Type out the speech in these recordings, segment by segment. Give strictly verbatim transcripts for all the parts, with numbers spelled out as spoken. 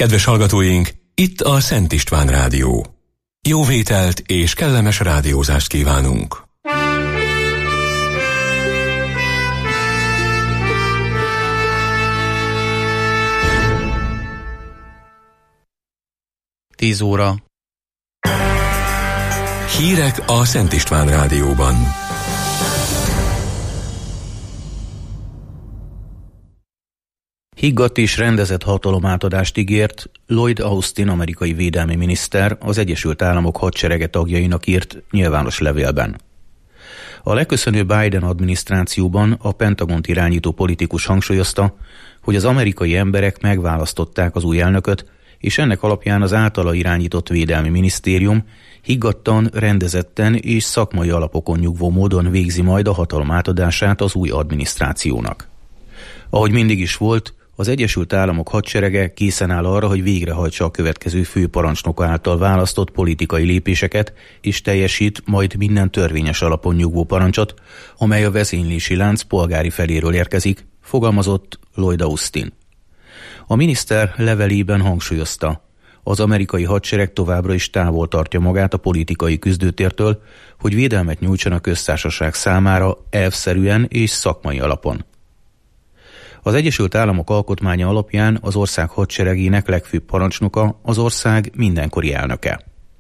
Kedves hallgatóink, itt a Szent István Rádió. Jó vételt és kellemes rádiózást kívánunk! Tíz óra. Hírek a Szent István Rádióban. Higgadt és rendezett hatalomátadást ígért Lloyd Austin amerikai védelmi miniszter az Egyesült Államok hadserege tagjainak írt nyilvános levélben. A leköszönő Biden adminisztrációban a Pentagont irányító politikus hangsúlyozta, hogy az amerikai emberek megválasztották az új elnököt, és ennek alapján az általa irányított védelmi minisztérium higgadtan, rendezetten és szakmai alapokon nyugvó módon végzi majd a hatalom átadását az új adminisztrációnak. Ahogy mindig is volt, az Egyesült Államok hadserege készen áll arra, hogy végrehajtsa a következő főparancsnoka által választott politikai lépéseket, és teljesít majd minden törvényes alapon nyugvó parancsot, amely a vezénylési lánc polgári feléről érkezik, fogalmazott Lloyd Austin. A miniszter levelében hangsúlyozta, az amerikai hadsereg továbbra is távol tartja magát a politikai küzdőtértől, hogy védelmet nyújtson a köztársaság számára elvszerűen és szakmai alapon. Az Egyesült Államok alkotmánya alapján az ország hadseregének legfőbb parancsnoka az ország mindenkori elnöke.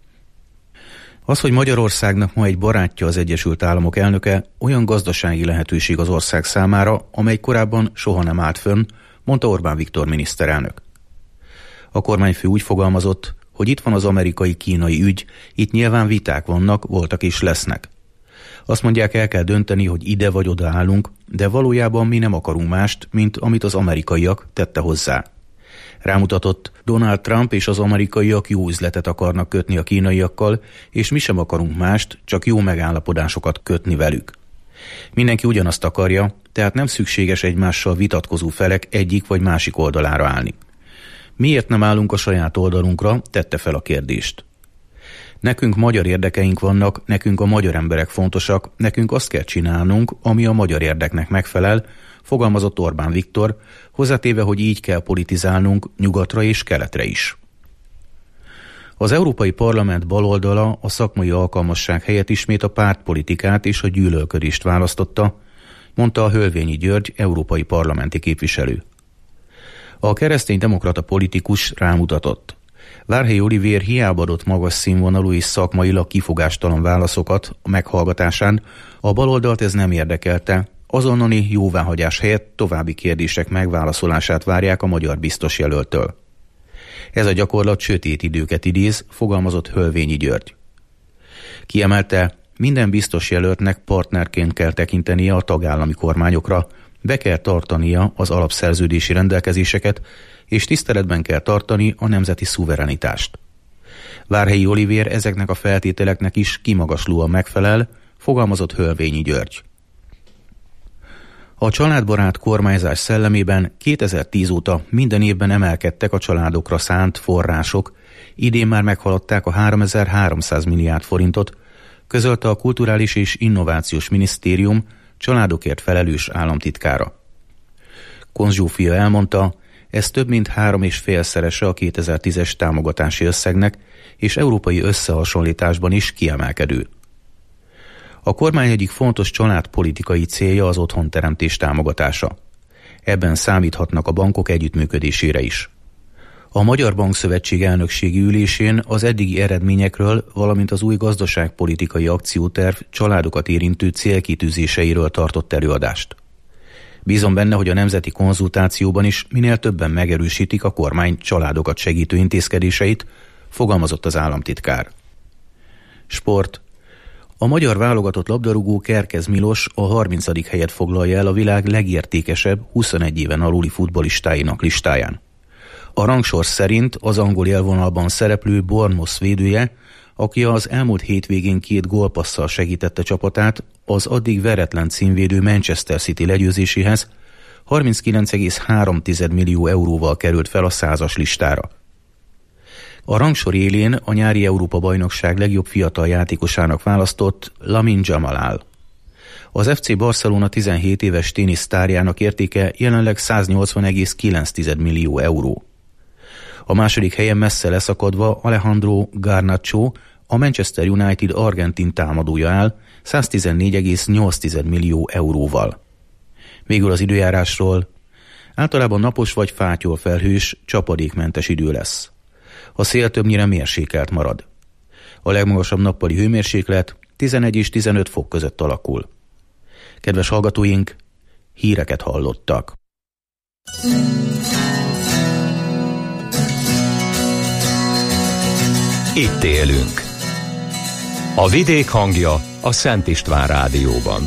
Az, hogy Magyarországnak ma egy barátja az Egyesült Államok elnöke, olyan gazdasági lehetőség az ország számára, amely korábban soha nem állt fönn, mondta Orbán Viktor miniszterelnök. A kormányfő úgy fogalmazott, hogy itt van az amerikai-kínai ügy, itt nyilván viták vannak, voltak és lesznek. Azt mondják, el kell dönteni, hogy ide vagy oda állunk, de valójában mi nem akarunk mást, mint amit az amerikaiak, tette hozzá. Rámutatott, Donald Trump és az amerikaiak jó üzletet akarnak kötni a kínaiakkal, és mi sem akarunk mást, csak jó megállapodásokat kötni velük. Mindenki ugyanazt akarja, tehát nem szükséges egymással vitatkozó felek egyik vagy másik oldalára állni. Miért nem állunk a saját oldalunkra, tette fel a kérdést. Nekünk magyar érdekeink vannak, nekünk a magyar emberek fontosak, nekünk azt kell csinálnunk, ami a magyar érdeknek megfelel, fogalmazott Orbán Viktor, hozzátéve, hogy így kell politizálnunk nyugatra és keletre is. Az Európai Parlament baloldala a szakmai alkalmasság helyett ismét a pártpolitikát és a gyűlölködést választotta, mondta a Hölvényi György európai parlamenti képviselő. A kereszténydemokrata politikus rámutatott. Várhelyi Olivér hiába adott magas színvonalú és szakmailag kifogástalan válaszokat a meghallgatásán, a baloldalt ez nem érdekelte, azonnali jóváhagyás helyett további kérdések megválaszolását várják a magyar biztos jelöltől. Ez a gyakorlat sötét időket idéz, fogalmazott Hölvényi György. Kiemelte, minden biztos jelöltnek partnerként kell tekintenie a tagállami kormányokra, be kell tartania az alapszerződési rendelkezéseket, és tiszteletben kell tartani a nemzeti szuverenitást. Várhelyi Olivér ezeknek a feltételeknek is kimagaslóan megfelel, fogalmazott Hölvényi György. A családbarát kormányzás szellemében kétezer-tíz óta minden évben emelkedtek a családokra szánt források, idén már meghaladták a háromezer-háromszáz milliárd forintot, közölte a Kulturális és Innovációs Minisztérium családokért felelős államtitkára. Konz Zsófia elmondta, ez több mint három és félszerese a kétezer-tízes támogatási összegnek, és európai összehasonlításban is kiemelkedő. A kormány egyik fontos családpolitikai célja az otthonteremtés támogatása. Ebben számíthatnak a bankok együttműködésére is. A Magyar Bankszövetség elnökségi ülésén az eddigi eredményekről, valamint az új gazdaságpolitikai akcióterv családokat érintő célkitűzéseiről tartott előadást. Bízom benne, hogy a nemzeti konzultációban is minél többen megerősítik a kormány családokat segítő intézkedéseit, fogalmazott az államtitkár. Sport. A magyar válogatott labdarúgó Kerkez Milos a harmincadik helyet foglalja el a világ legértékesebb huszonegy éven aluli futballistáinak listáján. A rangsor szerint az angol élvonalban szereplő Bournemouth védője, aki az elmúlt hétvégén két gólpasszal segítette csapatát az addig veretlen címvédő Manchester City legyőzéséhez, harminckilenc egész három millió euróval került fel a százas listára. A rangsor élén a nyári Európa-bajnokság legjobb fiatal játékosának választott Lamine Yamal áll. Az ef cé Barcelona tizenhét éves ténisztárjának értéke jelenleg száznyolcvan egész kilenc millió euró. A második helyen messze leszakadva Alejandro Garnacho, a Manchester United argentin támadója áll száztizennégy egész nyolc millió euróval. Végül az időjárásról: általában napos vagy fátyol felhős, csapadékmentes idő lesz. A szél többnyire mérsékelt marad. A legmagasabb nappali hőmérséklet tizenegy és tizenöt fok között alakul. Kedves hallgatóink, híreket hallottak. Itt élünk. A vidék hangja a Szent István Rádióban.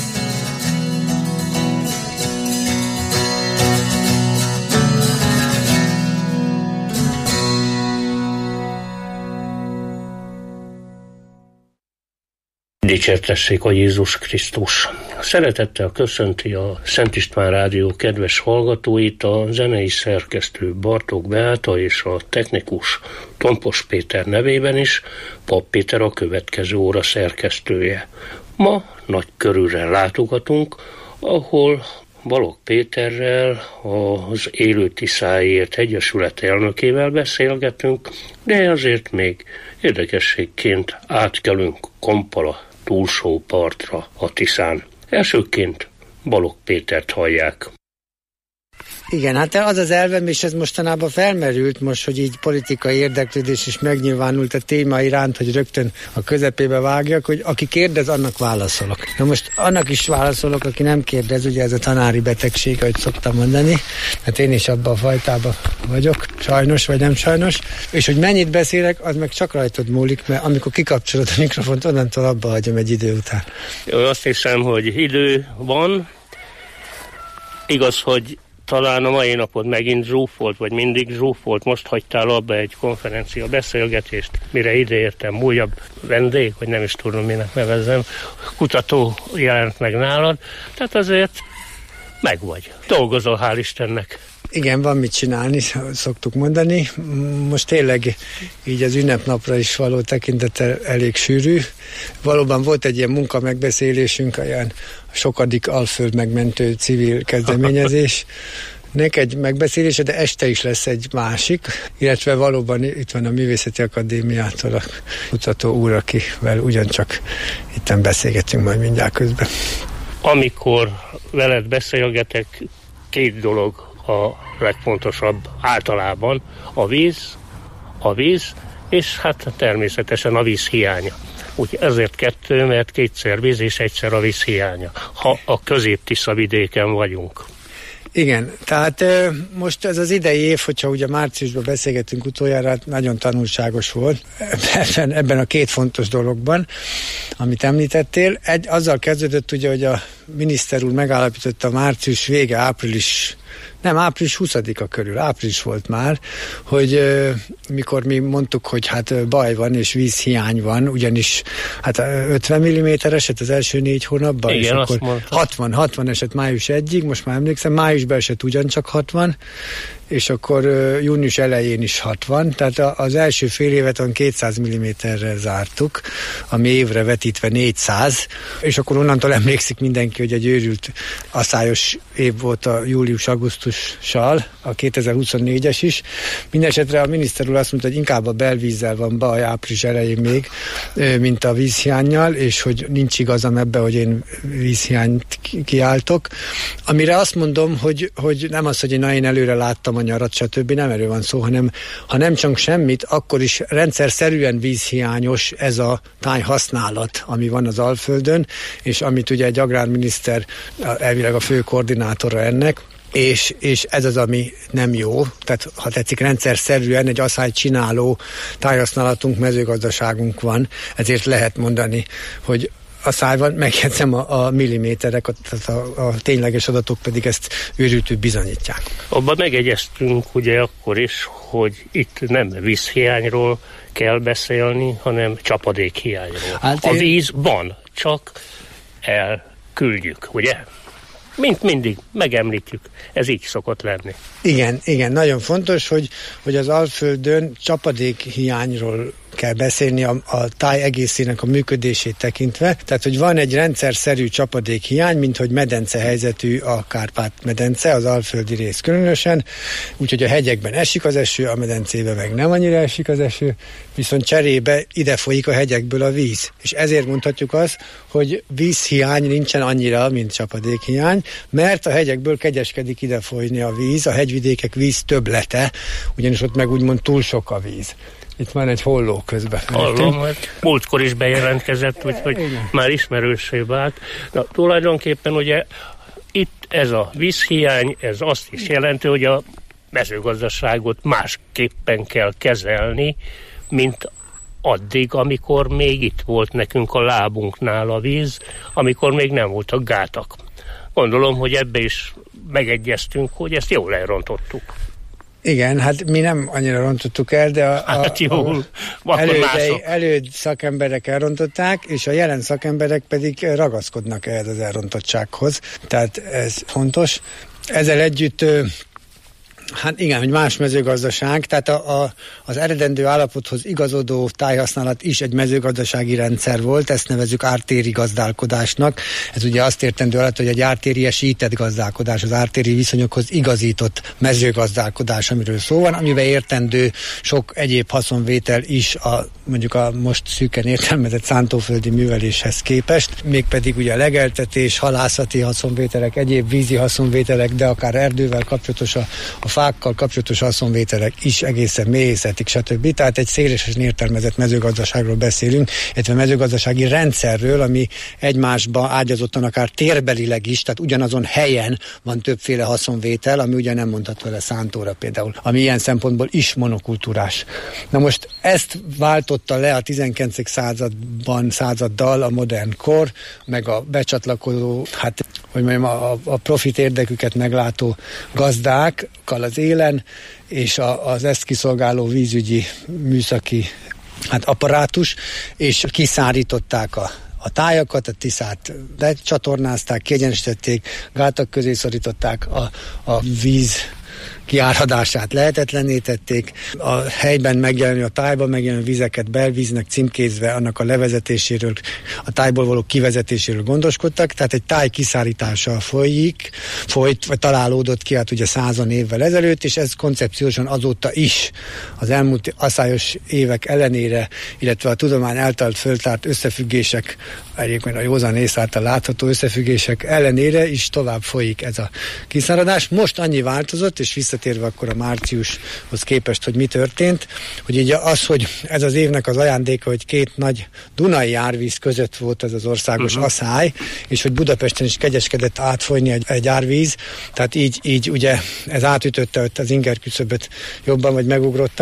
Dicsértessék a Jézus Krisztus! Szeretettel köszönti a Szent István Rádió kedves hallgatóit a zenei szerkesztő Bartók Beáta és a technikus Tompos Péter nevében is, Pap Péter a következő óra szerkesztője. Ma nagy körülre látogatunk, ahol Balogh Péterrel, az Élő Tiszáért Egyesület elnökével beszélgetünk, de azért még érdekességként átkelünk Kompala túlsó partra a Tiszán. Elsőként Balogh Pétert hallják. Igen, hát az az elvem, és ez mostanában felmerült most, hogy így politikai érdeklődés is megnyilvánult a téma iránt, hogy rögtön a közepébe vágjak, hogy aki kérdez, annak válaszolok. Na most annak is válaszolok, aki nem kérdez, ugye ez a tanári betegség, ahogy szoktam mondani, hát én is abban a fajtában vagyok, sajnos vagy nem sajnos, és hogy mennyit beszélek, az meg csak rajtad múlik, mert amikor kikapcsolod a mikrofont, onnantól abba hagyom egy idő után. Azt hiszem, hogy idő van, igaz, hogy talán a mai napod megint zsúfolt, vagy mindig zsúfolt, most hagytál abba egy konferencia beszélgetést, mire ideértem, újabb vendég, vagy nem is tudom, minek nevezzem, kutató jelent meg nálad, tehát azért megvagy. Dolgozol, hál' Istennek. Igen, van mit csinálni, szoktuk mondani. Most tényleg így az ünnepnapra is való tekintettel elég sűrű. Valóban volt egy ilyen munka megbeszélésünk, olyan sokadik Alföld megmentő civil kezdeményezés. Nek egy megbeszélése, de este is lesz egy másik, illetve valóban itt van a Művészeti Akadémiától a kutató úr, akivel ugyancsak itten beszélgetünk majd mindjárt közben. Amikor veled beszélgetek, két dolog a legfontosabb általában, a víz, a víz, és hát természetesen a víz hiánya. Úgy ezért kettő, mert kétszer víz és egyszer a víz hiánya, ha a Közép-Tisza vidéken vagyunk. Igen, tehát most ez az idei év, hogyha ugye márciusban beszélgettünk utoljára, nagyon tanulságos volt ebben, ebben a két fontos dologban, amit említettél. Egy, azzal kezdődött ugye, hogy a miniszter úr megállapította március vége, április, nem, április huszadika körül, április volt már, hogy euh, mikor mi mondtuk, hogy hát baj van és vízhiány van, ugyanis hát ötven milliméter esett az első négy hónapban, igen, és akkor hatvan, hatvan esett május egyig, most már emlékszem, májusban esett ugyancsak hatvan, és akkor uh, június elején is hatvan, tehát a, az első fél évet olyan kétszáz milliméterrel zártuk, ami évre vetítve négyszáz, és akkor onnantól emlékszik mindenki, hogy egy őrült asszályos év volt a július-augusztussal, a kétezer-huszonnégyes is. Mindenesetre a miniszter úr azt mondta, hogy inkább a belvízzel van baj április elején még, mint a vízhiánnyal, és hogy nincs igazam ebbe, hogy én vízhiányt kiáltok. Amire azt mondom, hogy, hogy nem az, hogy én, na, én előre láttam a nyarat, stb. Nem erről van szó, hanem ha nem csak semmit, akkor is rendszerszerűen vízhiányos ez a tájhasználat, ami van az Alföldön, és amit ugye egy agrárminiszter elvileg a fő koordinátora ennek, És, és ez az, ami nem jó. Tehát, ha tetszik, rendszerszerűen egy asszályt csináló tájhasználatunk, mezőgazdaságunk van, ezért lehet mondani, hogy asszály van, megjegyzem a, a milliméterek, a, a, a tényleges adatok pedig ezt őrültül bizonyítják. Abban megegyeztünk ugye akkor is, hogy itt nem vízhiányról kell beszélni, hanem csapadékhiányról. Hát a én... víz van, csak elküldjük, ugye? Mint mindig, megemlítjük. Ez így szokott lenni. Igen, igen, nagyon fontos, hogy, hogy az Alföldön csapadékhiányról kell beszélni a, a táj egészének a működését tekintve. Tehát, hogy van egy rendszerszerű csapadékhiány, mint hogy medence helyzetű a Kárpát-medence, az alföldi rész különösen, úgyhogy a hegyekben esik az eső, a medencébe meg nem annyira esik az eső, viszont cserébe ide folyik a hegyekből a víz. És ezért mondhatjuk azt, hogy vízhiány nincsen annyira, mint csapadékhiány, mert a hegyekből kegyeskedik ide folyni a víz, a hegyvidékek víz többlete, ugyanis ott meg úgymond túl sok a víz. Itt van egy holló közben. Hallom, hogy múltkor is bejelentkezett, úgyhogy már ismerőssé vált. Na, tulajdonképpen ugye itt ez a vízhiány, ez azt is jelenti, hogy a mezőgazdaságot másképpen kell kezelni, mint addig, amikor még itt volt nekünk a lábunknál a víz, amikor még nem voltak gátak. Gondolom, hogy ebbe is megegyeztünk, hogy ezt jól elrontottuk. Igen, hát mi nem annyira rontottuk el, de a, a, hát jó, a elődei, előd szakemberek elrontották, és a jelen szakemberek pedig ragaszkodnak ehhez az elrontottsághoz. Tehát ez fontos. Ezzel együtt hát igen, hogy más mezőgazdaság, tehát a, a, az eredendő állapothoz igazodó tájhasználat is egy mezőgazdasági rendszer volt, ezt nevezzük ártéri gazdálkodásnak. Ez ugye azt értendő alatt, hogy egy ártériesített gazdálkodás, az ártéri viszonyokhoz igazított mezőgazdálkodás, amiről szó van, amiben értendő sok egyéb haszonvétel is a mondjuk a most szűken értelmezett szántóföldi műveléshez képest, mégpedig ugye a legeltetés, halászati haszonvételek, egyéb vízi haszonvételek, de akár erdővel kapcsolatos a, a fákkal kapcsolatos haszonvételek is egészen méhészetik, stb. Tehát egy szélesen értelmezett mezőgazdaságról beszélünk, illetve mezőgazdasági rendszerről, ami egymásba ágyazottan akár térbelileg is, tehát ugyanazon helyen van többféle haszonvétel, ami ugye nem mondható le szántóra például, ami ilyen szempontból is monokultúrás. Na most ezt váltotta le a tizenkilencedik században, századdal a modern kor, meg a becsatlakozó, hát hogy mondjam, a, a profit érdeküket meglátó gazdákkal az élen, és a, az ezt kiszolgáló vízügyi műszaki hát apparátus, és kiszárították a a tájakat, a Tiszát lecsatornázták, kiegyenesítették, gátak közé szorították, a, a víz kiáradását lehetetlenné tették, a helyben megjelenő, a tájban megjelenő vizeket belvíznek címkézve, annak a levezetéséről, a tájból való kivezetéséről gondoskodtak, tehát egy táj kiszárítása folyik, folyt, vagy találódott ki, hát ugye százan évvel ezelőtt, és ez koncepciósan azóta is az elmúlt aszályos évek ellenére, illetve a tudomány által föltárt összefüggések, egyébként a józan ész által látható összefüggések ellenére is tovább folyik ez a kiszáradás. Most annyi változott, és visszatérve akkor a márciushoz képest, hogy mi történt, hogy így az, hogy ez az évnek az ajándéka, hogy két nagy Dunai árvíz között volt ez az országos uh-huh. aszály, és hogy Budapesten is kegyeskedett átfolyni egy, egy árvíz, tehát így, így ugye ez átütötte ott az inger küszöböt jobban, vagy megugrotta.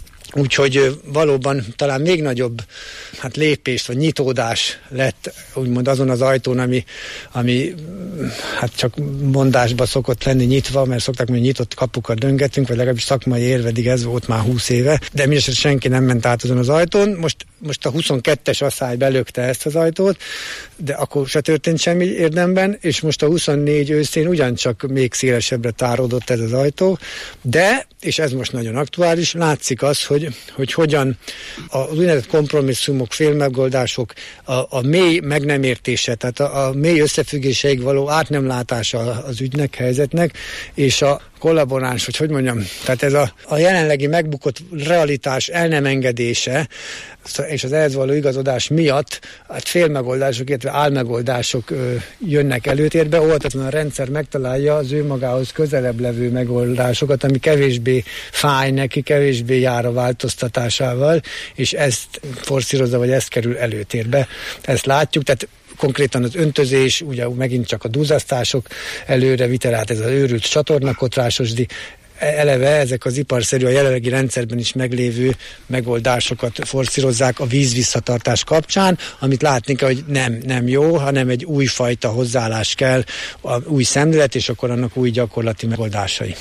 Úgyhogy valóban talán még nagyobb hát lépést, vagy nyitódás lett úgymond azon az ajtón, ami, ami hát csak mondásba szokott lenni nyitva, mert szokták mondani, nyitott kapukat döngetünk, vagy legalábbis szakmai érvedig ez volt már húsz éve, de mindesetre senki nem ment át azon az ajtón. Most, most a huszonkettes asszály belökte ezt az ajtót, de akkor se történt semmi érdemben, és most a huszonnégy őszén ugyancsak még szélesebbre táródott ez az ajtó, de, és ez most nagyon aktuális, látszik az, hogy hogy hogyan az úgynevezett kompromisszumok, félmegoldások, a, a mély meg nem értése, tehát a, a mély összefüggéseig való át nem látása az ügynek, helyzetnek, és a kollaboráns, hogy hogy mondjam, tehát ez a, a jelenlegi megbukott realitás el nem engedése, és az ehhez való igazodás miatt hát félmegoldások, illetve álmegoldások ö, jönnek előtérbe, óhatatlan a rendszer megtalálja az ő magához közelebb levő megoldásokat, ami kevésbé fáj neki, kevésbé jár a változtatásával, és ezt forszírozza, vagy ezt kerül előtérbe. Ezt látjuk, tehát konkrétan az öntözés, ugye megint csak a duzzasztások előre vitel át, ez az őrült csatornakotrásosdi, eleve ezek az iparszerű, a jelenlegi rendszerben is meglévő megoldásokat forszírozzák a vízvisszatartás kapcsán, amit látni kell, hogy nem, nem jó, hanem egy újfajta hozzáállás kell, új szemlélet, és akkor annak új gyakorlati megoldásai.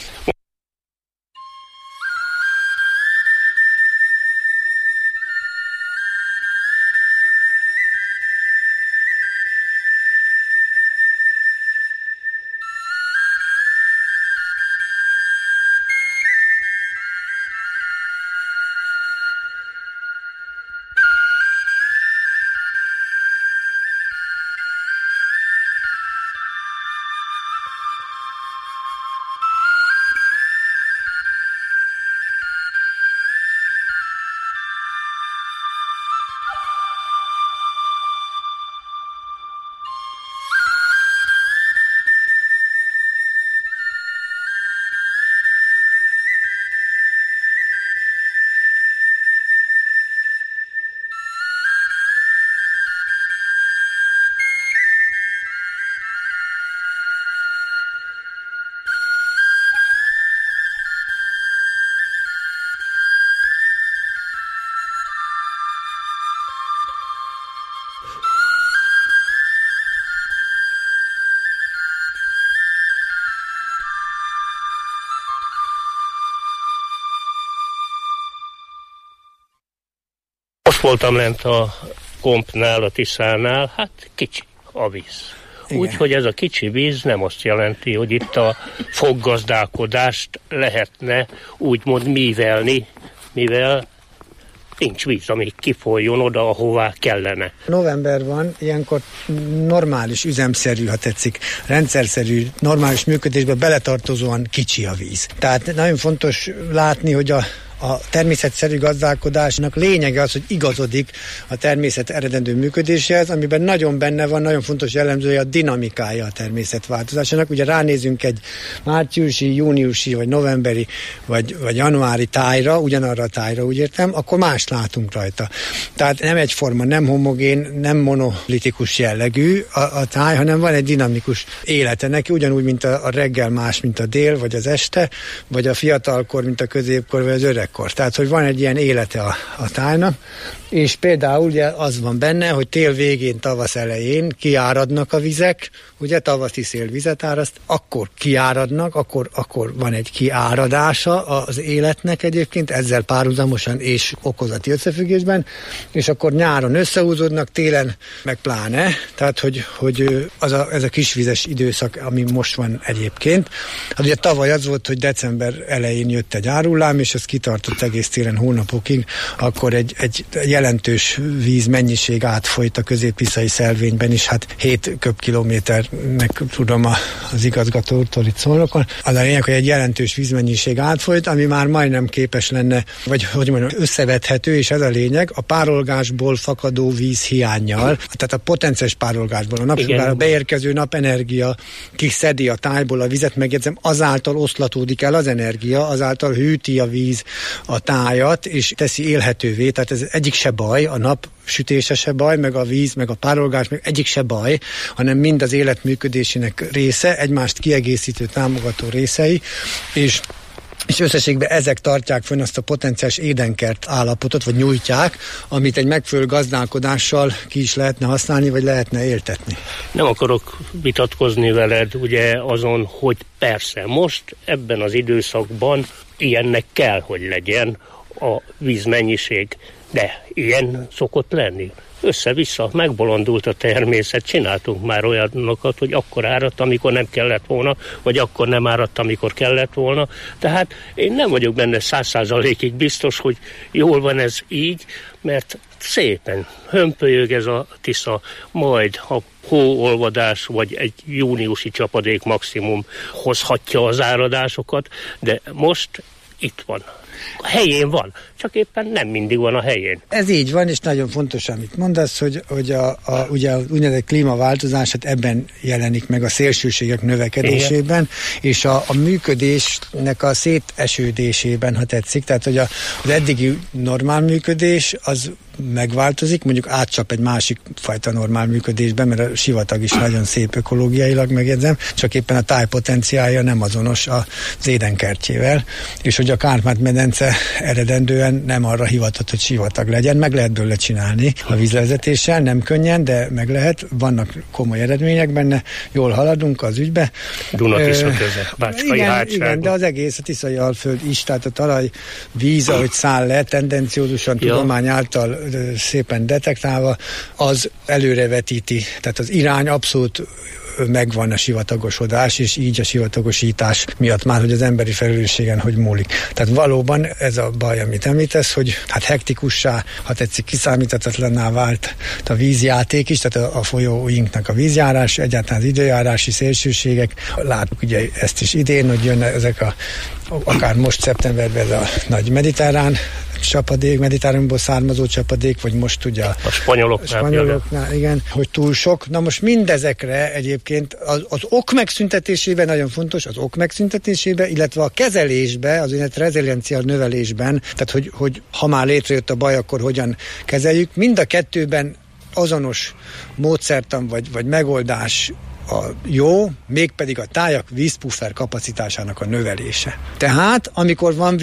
voltam lent a Kompnál, a Tiszánál, hát kicsi a víz. Úgyhogy ez a kicsi víz nem azt jelenti, hogy itt a foggazdálkodást lehetne úgymond mívelni, mivel nincs víz, ami kifolyjon oda, ahová kellene. November van, ilyenkor normális, üzemszerű, ha tetszik, rendszerszerű, normális működésbe beletartozóan kicsi a víz. Tehát nagyon fontos látni, hogy a A természetszerű gazdálkodásnak lényege az, hogy igazodik a természet eredendő működéséhez, amiben nagyon benne van, nagyon fontos jellemzője a dinamikája a természet változásának. Ugye ránézünk egy márciusi, júniusi, vagy novemberi, vagy, vagy januári tájra, ugyanarra a tájra, úgy értem, akkor mást látunk rajta. Tehát nem egyforma, nem homogén, nem monolitikus jellegű a, a táj, hanem van egy dinamikus élete neki, ugyanúgy, mint a, a reggel más, mint a dél, vagy az este, vagy a fiatalkor, mint a középkor, vagy az öreg. Tehát, hogy van egy ilyen élete a, a tájnak, és például ugye az van benne, hogy tél végén, tavasz elején kiáradnak a vizek, ugye tavaszi szél vizet áraszt, akkor kiáradnak, akkor, akkor van egy kiáradása az életnek egyébként, ezzel párhuzamosan és okozati összefüggésben, és akkor nyáron összehúzódnak, télen meg pláne, tehát, hogy, hogy az a, ez a kisvizes időszak, ami most van egyébként. Hát ugye tavaly az volt, hogy december elején jött egy árullám, és ez kitartott egész télen hónapokig, akkor egy, egy jelentős vízmennyiség átfolyt a közép-tiszai szelvényben is, hát hét köbkilométernek tudom az igazgatótól itt Szolnokon. Az a lényeg, hogy egy jelentős vízmennyiség átfolyt, ami már majdnem képes lenne, vagy hogy mondjam, összevethető, és ez a lényeg, a párolgásból fakadó víz hiánnyal, tehát a potenciális párolgásból, a napsugárra beérkező napenergia kiszedi a tájból a vizet, megjegyzem, azáltal oszlatódik el az energia, azáltal hűti a víz a tájat, és teszi élhetővé, tehát ez egyik se baj, a nap sütése se baj, meg a víz, meg a párolgás, meg egyik se baj, hanem mind az élet működésének része, egymást kiegészítő, támogató részei, és és összességben ezek tartják fönn azt a potenciális édenkert állapotot, vagy nyújtják, amit egy megfelelő gazdálkodással ki is lehetne használni, vagy lehetne éltetni. Nem akarok vitatkozni veled ugye azon, hogy persze most ebben az időszakban ilyennek kell, hogy legyen a vízmennyiség, de ilyen szokott lenni. Össze-vissza, megbolondult a természet, csináltunk már olyanokat, hogy akkor áradt, amikor nem kellett volna, vagy akkor nem áradt, amikor kellett volna. Tehát én nem vagyok benne száz százalékig biztos, hogy jól van ez így, mert szépen hömpölyög ez a Tisza, majd a hóolvadás, vagy egy júniusi csapadék maximum hozhatja az áradásokat, de most itt van. A helyén van, csak éppen nem mindig van a helyén. Ez így van, és nagyon fontos, amit mondasz, hogy, hogy a, a, ugye a úgynevezett klímaváltozás, hát ebben jelenik meg a szélsőségek növekedésében, igen. És a, a működésnek a szétesődésében, ha tetszik, tehát hogy a, az eddigi normál működés az megváltozik, mondjuk átcsap egy másik fajta normál működésben, mert a sivatag is nagyon szép ökológiailag, megjegyzem, csak éppen a tájpotenciálja nem azonos az édenkertjével, és hogy a Kárpát-medence eredendően nem arra hivatott, hogy sivatag legyen, meg lehet belőle csinálni a vízvezetéssel, nem könnyen, de meg lehet, vannak komoly eredmények benne, jól haladunk az ügybe. Duna-Tisza köze, Bácskai hátságon. Igen, de az egész a Tiszai Alföld is, tehát a talaj víz, ahogy száll le, tendenciózusan ja. tudomány által szépen detektálva, az előrevetíti. Tehát az irány abszolút megvan a sivatagosodás, és így a sivatagosítás miatt már, hogy az emberi felelősségen hogy múlik. Tehát valóban ez a baj, amit említesz, hogy hát hektikussá, ha tetszik, kiszámíthatatlanná vált a vízjáték is, tehát a, a folyóinknak a vízjárás, egyáltalán az időjárási szélsőségek. Látjuk ugye ezt is idén, hogy jönne ezek a, akár most szeptemberben ez a nagy mediterrán csapadék, mediterránból származó csapadék, vagy most ugye a, a spanyoloknál, a spanyoloknál igen, hogy túl sok. Na most mindezekre egyébként az, az ok megszüntetésében nagyon fontos, az ok megszüntetésében, illetve a kezelésbe, az úgynevezett reziliencia növelésben, tehát hogy, hogy ha már létrejött a baj, akkor hogyan kezeljük. Mind a kettőben azonos módszertan vagy, vagy megoldás a jó, mégpedig a tájak vízpuffer kapacitásának a növelése. Tehát, amikor van víz,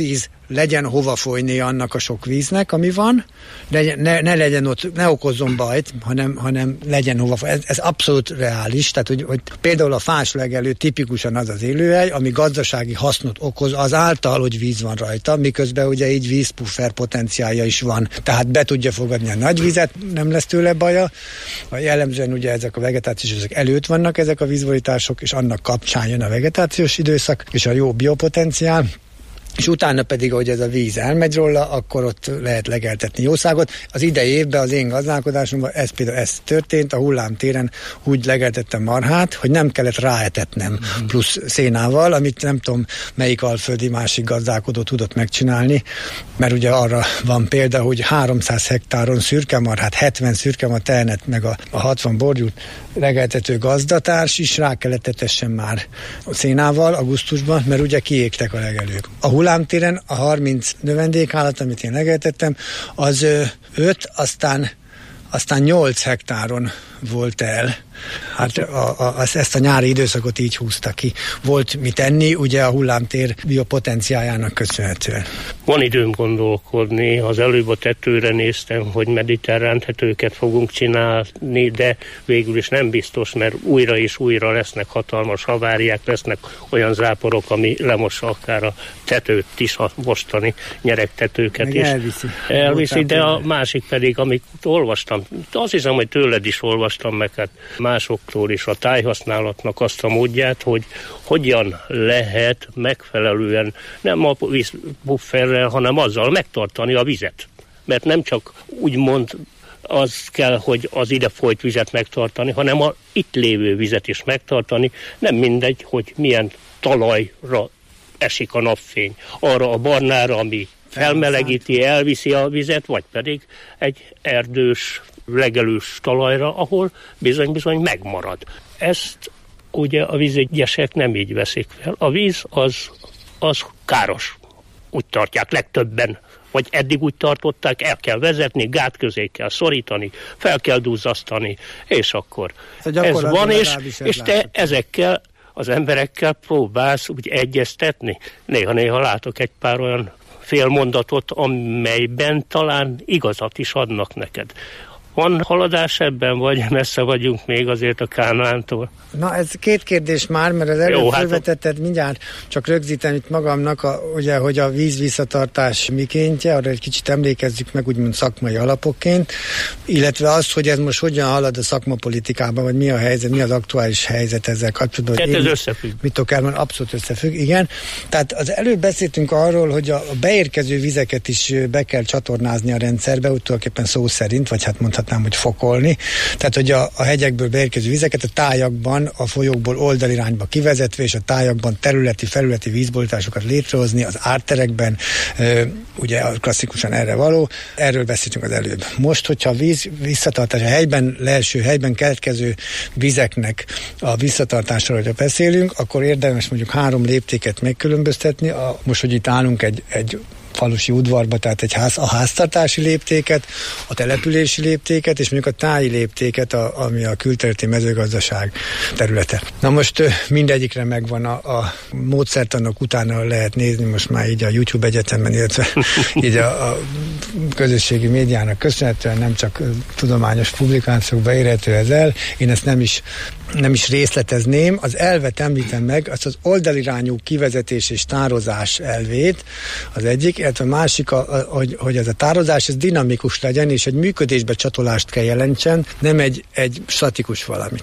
legyen hova folyni annak a sok víznek, ami van, legyen, ne, ne legyen ott, ne okozzon bajt, hanem, hanem legyen hova folyni. Ez, ez abszolút reális, tehát hogy, hogy például a fáslegelő tipikusan az az élőhely, ami gazdasági hasznot okoz azáltal, hogy víz van rajta, miközben ugye így vízpuffer potenciálja is van, tehát be tudja fogadni a nagy vizet, nem lesz tőle baja. Jellemzően ugye ezek a vegetációs időszak előtt vannak ezek a vízborítások, és annak kapcsán jön a vegetációs időszak, és a jó biopotenciál, és utána pedig, hogy ez a víz elmegy róla, akkor ott lehet legeltetni jószágot. Az idei évben az én gazdálkodásomban ez például ez történt, a hullámtéren úgy legeltettem marhát, hogy nem kellett ráetetnem plusz szénával, amit nem tudom melyik alföldi másik gazdálkodó tudott megcsinálni, mert ugye arra van példa, hogy háromszáz hektáron szürkemarhát, hetven szürkemarhát tehenet meg a, a hatvan borjút legeltető gazdatárs is rá kellett etessen már a szénával augusztusban, mert ugye kiégtek a legelők. A hullámtéren a harminc növendékállat, amit én legeltettem, az öt, aztán, aztán nyolc hektáron volt el. Hát a, a, ezt a nyári időszakot így húzta ki. Volt mit enni, ugye a hullámtér biopotenciájának köszönhetően. Van időm gondolkodni, az előbb a tetőre néztem, hogy mediterrán tetőket fogunk csinálni, de végül is nem biztos, mert újra és újra lesznek hatalmas haváriák, lesznek olyan záporok, ami lemossa akár a tetőt is, a mostani nyeregtetőket meg is. Elviszi. Elviszi, de a másik pedig, amit olvastam, azt hiszem, hogy tőled is olvastam meg, hát másoktól is a tájhasználatnak azt a módját, hogy hogyan lehet megfelelően, nem a vízbufferrel, hanem azzal megtartani a vizet. Mert nem csak úgymond az kell, hogy az ide folyt vizet megtartani, hanem a itt lévő vizet is megtartani. Nem mindegy, hogy milyen talajra esik a napfény. Arra a barnára, ami felmelegíti, elviszi a vizet, vagy pedig egy erdős, legelős talajra, ahol bizony-bizony megmarad. Ezt ugye a vízügyesek nem így veszik fel. A víz az, az káros. Úgy tartják legtöbben, vagy eddig úgy tartották, el kell vezetni, gát közé kell szorítani, fel kell duzzasztani, és akkor ez van, és, és te látszott. Ezekkel az emberekkel próbálsz úgy egyeztetni. Néha-néha látok egy pár olyan félmondatot, amelyben talán igazat is adnak neked. Van haladás ebben, vagy messze vagyunk még azért a Kánaántól? Na, ez két kérdés már, mert az előbb felvetetted, hát mindjárt csak rögzítem itt magamnak, a, ugye, hogy a vízvisszatartás mikéntje, arra egy kicsit emlékezzük meg, úgymond szakmai alapokként, illetve azt, hogy ez most hogyan halad a szakmapolitikában, vagy mi a helyzet, mi az aktuális helyzet ezzel kapcsolatban. Tehát ez összefügg. Mit tudok elmondani? Abszolút összefügg, igen. Tehát az előbb beszéltünk arról, hogy a beérkező vizeket is be kell csatornázni a rendszerbe, úgy tulajdonképpen szó szerint, vagy hát mondhatnám, hogy fokolni. Tehát, hogy a, a hegyekből beérkező vizeket a tájakban, a folyókból oldalirányba kivezetve, és a tájakban területi, felületi vízborításokat létrehozni, az árterekben, e, ugye klasszikusan erre való. Erről beszéltünk az előbb. Most, hogyha a víz visszatartás, a helyben, leeső helyben keletkező vizeknek a visszatartásról, hogyha beszélünk, akkor érdemes mondjuk három léptéket megkülönböztetni. A, most, hogy itt állunk egy, egy falusi udvarba, tehát egy ház, a háztartási léptéket, a települési léptéket, és mondjuk a táji léptéket, a, ami a külterületi mezőgazdaság területe. Na most mindegyikre megvan a, a módszertanok, utána lehet nézni, most már így a YouTube egyetemen, illetve így a, a közösségi médiának köszönhetően nem csak tudományos publikációkba érhető ez el, én ezt nem is nem is részletezném, az elvet említem meg, azt az oldalirányú kivezetés és tározás elvét, az egyik, illetve a másik, a, a, hogy, hogy ez a tározás ez dinamikus legyen, és egy működésbe csatolást kell jelentsen, nem egy, egy statikus valamit.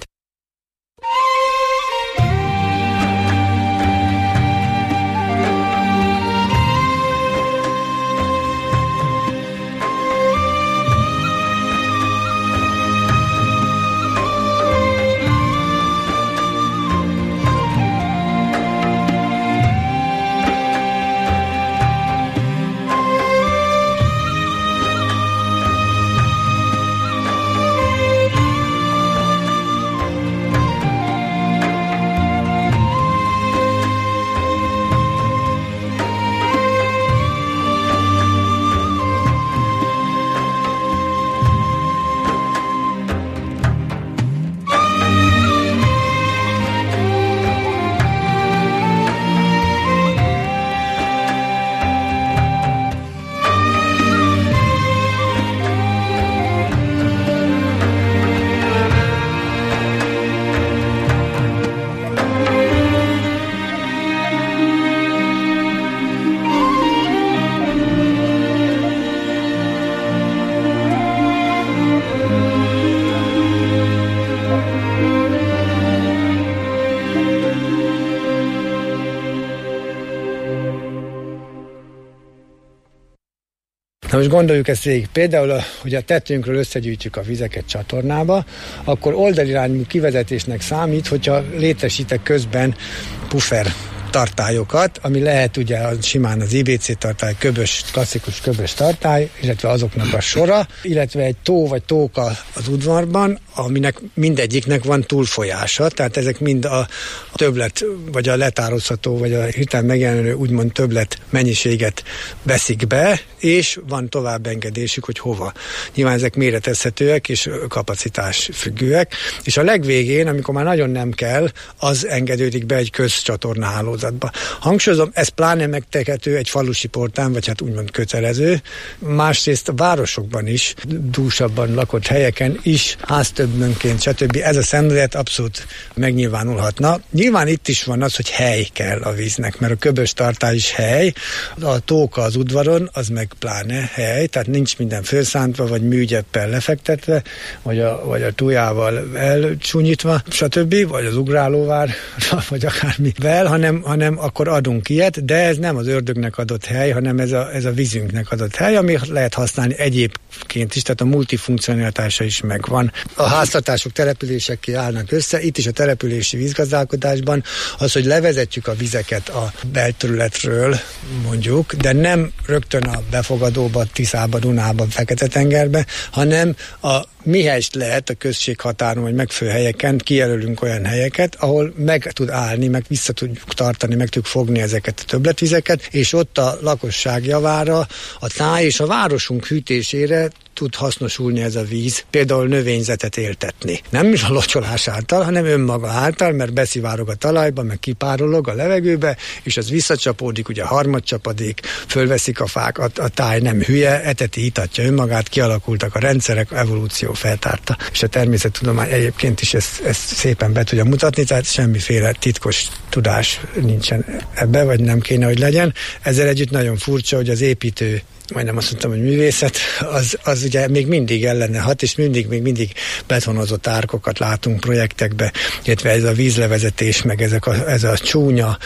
most gondoljuk ezt végig. Például, hogy a tetőnkről összegyűjtjük a vizeket csatornába, akkor oldalirányú kivezetésnek számít, hogyha létesítek közben puffer tartályokat, ami lehet ugye simán az i bé cé tartály, köbös, klasszikus köbös tartály, illetve azoknak a sora, illetve egy tó vagy tóka az udvarban, aminek mindegyiknek van túlfolyása, tehát ezek mind a többlet, vagy a letározható, vagy a hirtelen megjelenő úgymond többlet mennyiséget veszik be, és van tovább engedésük, hogy hova. Nyilván ezek méretezhetőek és kapacitás függőek, és a legvégén, amikor már nagyon nem kell, az engedődik be egy közcsatorna hálózatba. Hangsúlyozom, ez pláne megtehető egy falusi portán, vagy hát úgymond kötelező. Másrészt a városokban is, dúsabban lakott helyeken is, háztöbbönként, stb. Ez a szemlélet abszolút megnyilvánulhatna. Nyilván itt is van az, hogy hely kell a víznek, mert a köbös tartály is hely, a tóka az udvaron, az meg pláne hely, tehát nincs minden felszántva, vagy műgyeppel lefektetve, vagy a, vagy a tujával elcsúnyítva, stb., vagy az ugrálóvár, vagy akármivel, hanem, hanem akkor adunk ilyet, de ez nem az ördögnek adott hely, hanem ez a, ez a vízünknek adott hely, ami lehet használni egyébként is, tehát a multifunkcionalitása is megvan. A háztartások településekké állnak össze, itt is a települési vízgazdálkodásban az, hogy levezetjük a vizeket a belterületről, mondjuk, de nem rögtön a befogadóba, Tiszába, Dunába, Fekete-tengerbe, hanem a mihelyest lehet a községhatáron, vagy megfő helyeken kijelölünk olyan helyeket, ahol meg tud állni, meg vissza tudjuk tartani, meg tudjuk fogni ezeket a többletvizeket, és ott a lakosság javára, a táj és a városunk hűtésére tud hasznosulni ez a víz, például növényzetet éltetni. Nem is a locsolás által, hanem önmaga által, mert beszivárog a talajba, meg kipárolog a levegőbe, és az visszacsapódik, ugye harmadcsapadék, fölveszik a fák, a, a táj nem hülye, eteti, itatja önmagát, kialakultak a rendszerek, evolúció feltárta. És a természettudomány egyébként is ezt, ezt szépen be tudja mutatni, tehát semmiféle titkos tudás nincsen ebbe, vagy nem kéne, hogy legyen. Ezzel együtt nagyon furcsa, hogy az építő, majdnem azt mondtam, hogy művészet, az, az ugye még mindig ellene hat, és mindig, még mindig betonozott árkokat látunk projektekbe, illetve ez a vízlevezetés, meg ezek a, ez a csúnya,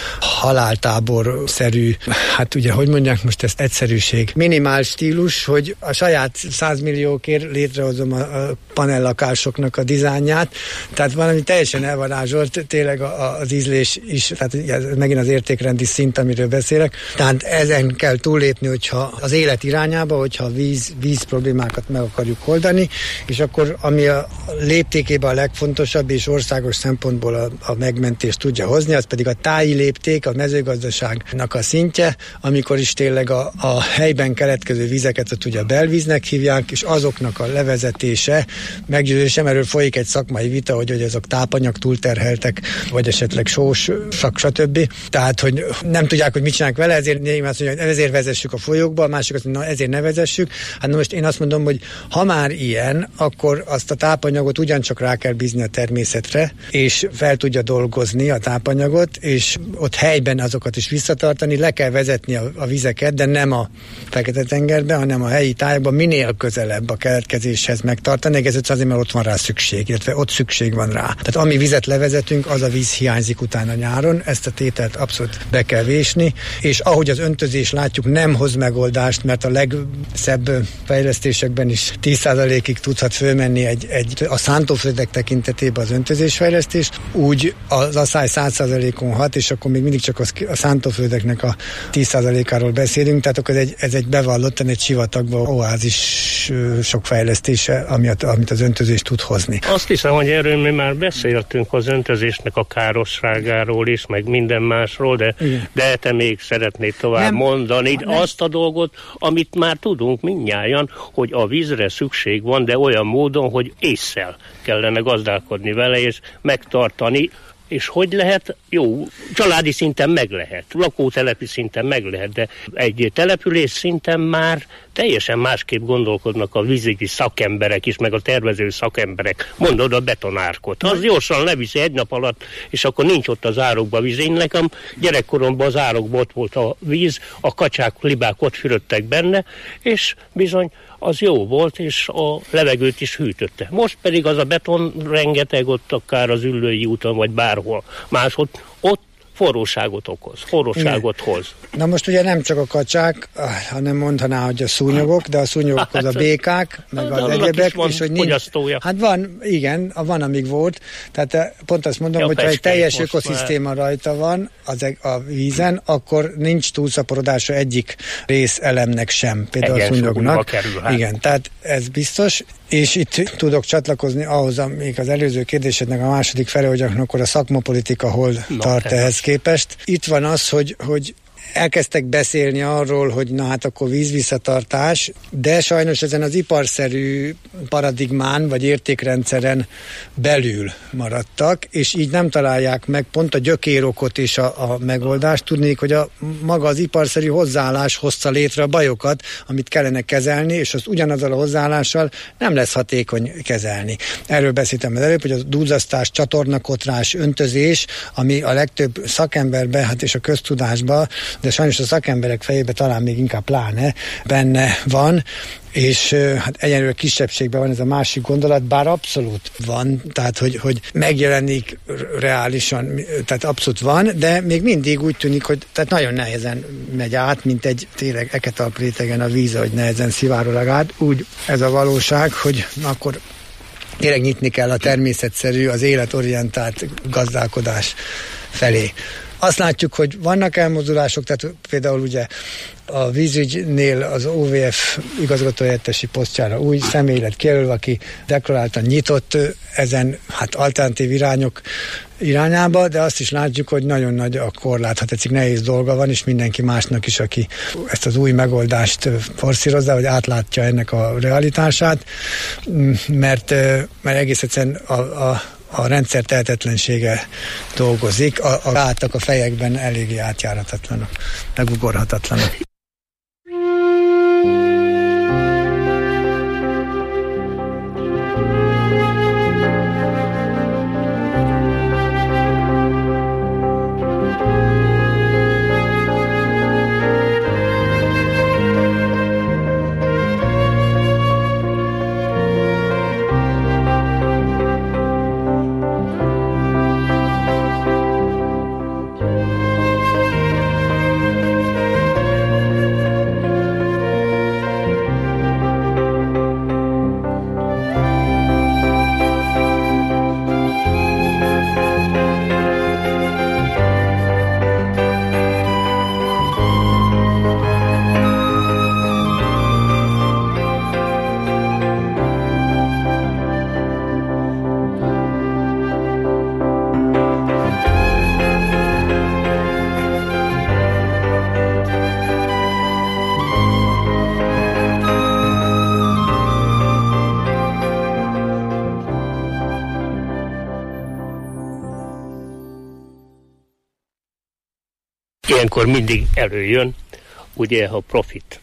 haláltábor-szerű, hát ugye, hogy mondják most ezt, egyszerűség, minimál stílus, hogy a saját százmilliókért létrehozom a, a panellakásoknak a dizájnját, tehát valami teljesen elvarázsolt, tényleg a, az ízlés is, tehát ez megint az értékrendi szint, amiről beszélek, tehát ezen kell túllépni, hogyha az élet irányába, hogyha víz, víz problémákat meg akarjuk oldani, és akkor ami a léptékében a legfontosabb, és országos szempontból a, a megmentést tudja hozni, az pedig a táji lépték, a mezőgazdaságnak a szintje, amikor is tényleg a, a helyben keletkező vizeket, ott ugye a belvíznek hívják, és azoknak a levezetése, meggyőződésem, erről folyik egy szakmai vita, hogy, hogy azok tápanyag túlterheltek, vagy esetleg sós, stb. Tehát, hogy nem tudják, hogy mit csinálnak vele, ezért néhány azt mondja, hogy ezért vezessük a folyókba, a másik azt mondja, na ezért ne vezessük. Hát na most én azt mondom, hogy ha már ilyen, akkor azt a tápanyagot ugyancsak rá kell bízni a természetre, és fel tudja dolgozni a tápanyagot, és ott helyben azokat is visszatartani, le kell vezetni a, a vizeket, de nem a Fekete-tengerbe, hanem a helyi tájakban minél közelebb a keletkezéshez megtartani, ez azért, mert ott van rá szükség, illetve ott szükség van rá. Tehát ami vizet levezetünk, az a víz hiányzik utána nyáron, ezt a tételt abszolút be kell vésni, és ahogy az öntözés látjuk, nem hoz megoldást, mert a legszebb fejlesztésekben is tíz százalékig tudhat fölmenni egy, egy, a szántóföldek tekintetében az öntözésfejlesztés, úgy az asszály száz százalékon hat, és akkor még mindig csak az, a szántóföldeknek a tíz százalékáról beszélünk, tehát akkor ez egy, ez egy bevallottan egy sivatagban oázis sok fejlesztése, amit, amit az öntözés tud hozni. Azt hiszem, hogy erről mi már beszéltünk az öntözésnek a károsságáról is, meg minden másról, de, de te még szeretnéd tovább nem, mondani nem. azt a dolgot, amit már tudunk mindnyájan, hogy a vízre szükség van, de olyan módon, hogy ésszel kellene gazdálkodni vele, és megtartani. És hogy lehet? Jó, családi szinten meg lehet, lakótelepi szinten meg lehet, de egy település szinten már teljesen másképp gondolkodnak a vízügyi szakemberek is, meg a tervező szakemberek. Mondod a betonárkot. Az gyorsan leviszi egy nap alatt, és akkor nincs ott az árokba víz. Én nekem gyerekkoromban az árokban ott volt a víz, a kacsák, libák ott fürödtek benne, és bizony az jó volt, és a levegőt is hűtötte. Most pedig az a beton rengeteg ott akár az Üllői úton, vagy bárhol máshol, ott forróságot okoz, forróságot Igen. hoz. Na most ugye nem csak a kacsák, hanem mondhaná, hogy a szúnyogok, de a szúnyogokhoz a békák, meg hát, az egyebek, és hogy nincs. Hát van, igen, van, amíg volt. Tehát pont azt mondom, ja, hogy ha egy teljes ökoszisztéma már rajta van az a vízen, akkor nincs túlszaporodása egyik részelemnek sem, például a szúnyognak. Hát. Igen, tehát ez biztos. És itt tudok csatlakozni ahhoz, amíg az előző kérdésednek a második fele, hogy akkor a szakmapolitika hol no, tart ehhez képest. Itt van az, hogy, hogy elkezdtek beszélni arról, hogy na hát akkor vízvisszatartás, de sajnos ezen az iparszerű paradigmán vagy értékrendszeren belül maradtak, és így nem találják meg pont a gyökérokot és a, a megoldást. Tudnék, hogy a maga az iparszerű hozzáállás hozta létre a bajokat, amit kellene kezelni, és az ugyanazzal a hozzáállással nem lesz hatékony kezelni. Erről beszéltem az előbb, hogy a duzzasztás, csatornakotrás, öntözés, ami a legtöbb szakemberben, hát és a köztudásban, de sajnos a szakemberek fejében talán még inkább pláne benne van, és hát egyenlőre kisebbségben van ez a másik gondolat, bár abszolút van, tehát hogy, hogy megjelenik reálisan, tehát abszolút van, de még mindig úgy tűnik, hogy tehát nagyon nehezen megy át, mint egy tényleg eketalp rétegen a víz, hogy nehezen szivárog át, úgy ez a valóság, hogy akkor tényleg nyitni kell a természetszerű, az életorientált gazdálkodás felé. Azt látjuk, hogy vannak elmozdulások, tehát például ugye a vízügynél az o vé ef igazgatóhelyettesi posztjára új személy lett kijelölve, aki deklaráltan nyitott ezen hát alternatív irányok irányába, de azt is látjuk, hogy nagyon nagy a korlát, ha tetszik, nehéz dolga van, és mindenki másnak is, aki ezt az új megoldást forszírozza, vagy átlátja ennek a realitását, mert, mert egész egyszerűen a, a a rendszer tehetetlensége dolgozik, a, a gátak a fejekben eléggé átjáratatlanok, megugorhatatlanok. Ilyenkor mindig előjön, ugye, a profit.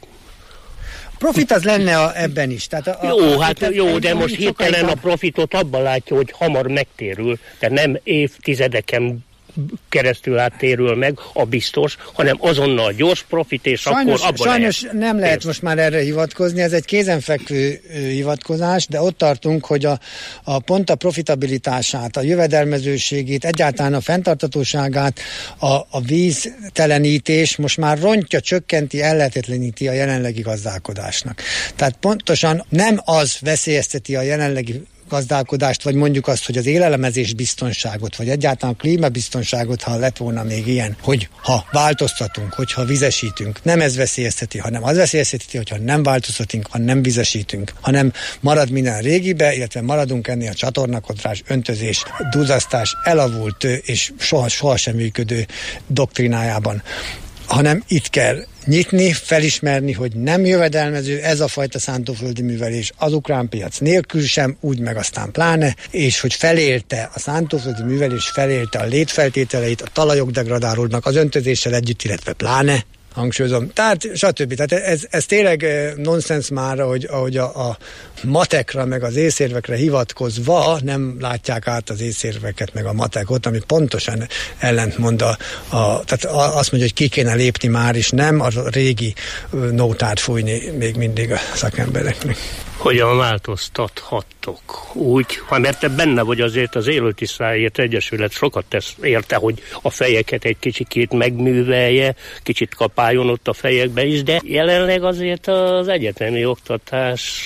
Profit az lenne a, ebben is. Tehát a, a, jó, hát a, jó, de most hirtelen a profitot abban látja, hogy hamar megtérül, de nem évtizedeken keresztül áttérül meg a biztos, hanem azonnal gyors profit, és sajnos, akkor abban Sajnos lehet nem lehet most már erre hivatkozni, ez egy kézenfekvő hivatkozás, de ott tartunk, hogy a, a pont a profitabilitását, a jövedelmezőségét, egyáltalán a fenntarthatóságát, a, a víztelenítés most már rontja, csökkenti, ellehetetleníti a jelenlegi gazdálkodásnak. Tehát pontosan nem az veszélyezteti a jelenlegi gazdálkodást, vagy mondjuk azt, hogy az élelmezés biztonságot, vagy egyáltalán a klímabiztonságot, ha lett volna még ilyen, hogy ha változtatunk, hogyha vizesítünk, nem ez veszélyezteti, hanem az veszélyezteti, hogyha nem változtatunk, ha nem vizesítünk, hanem marad minden régibe, illetve maradunk ennél a csatornakotrás, öntözés, duzzasztás elavult és soha, soha sem működő doktrinájában, hanem itt kell nyitni, felismerni, hogy nem jövedelmező ez a fajta szántóföldi művelés az ukrán piac nélkül sem, úgy meg aztán pláne, és hogy felélte a szántóföldi művelés, felélte a létfeltételeit, a talajok degradálódnak az öntözéssel együtt, illetve pláne, hangsúlyozom. Tehát, stb. Tehát ez, ez tényleg nonsens már, ahogy, ahogy a, a matekra, meg az észérvekre hivatkozva nem látják át az észérveket, meg a matekot, ami pontosan ellentmond a, a tehát azt mondja, hogy ki kéne lépni már is, nem a régi nótát fújni még mindig a szakembereknek. Hogyan változtathattok? Úgy, ha mert te benne vagy azért az Élőtisztáért Egyesület sokat tesz érte, hogy a fejeket egy kicsikét megművelje, kicsit kapáljon ott a fejekbe is, de jelenleg azért az egyetemi oktatás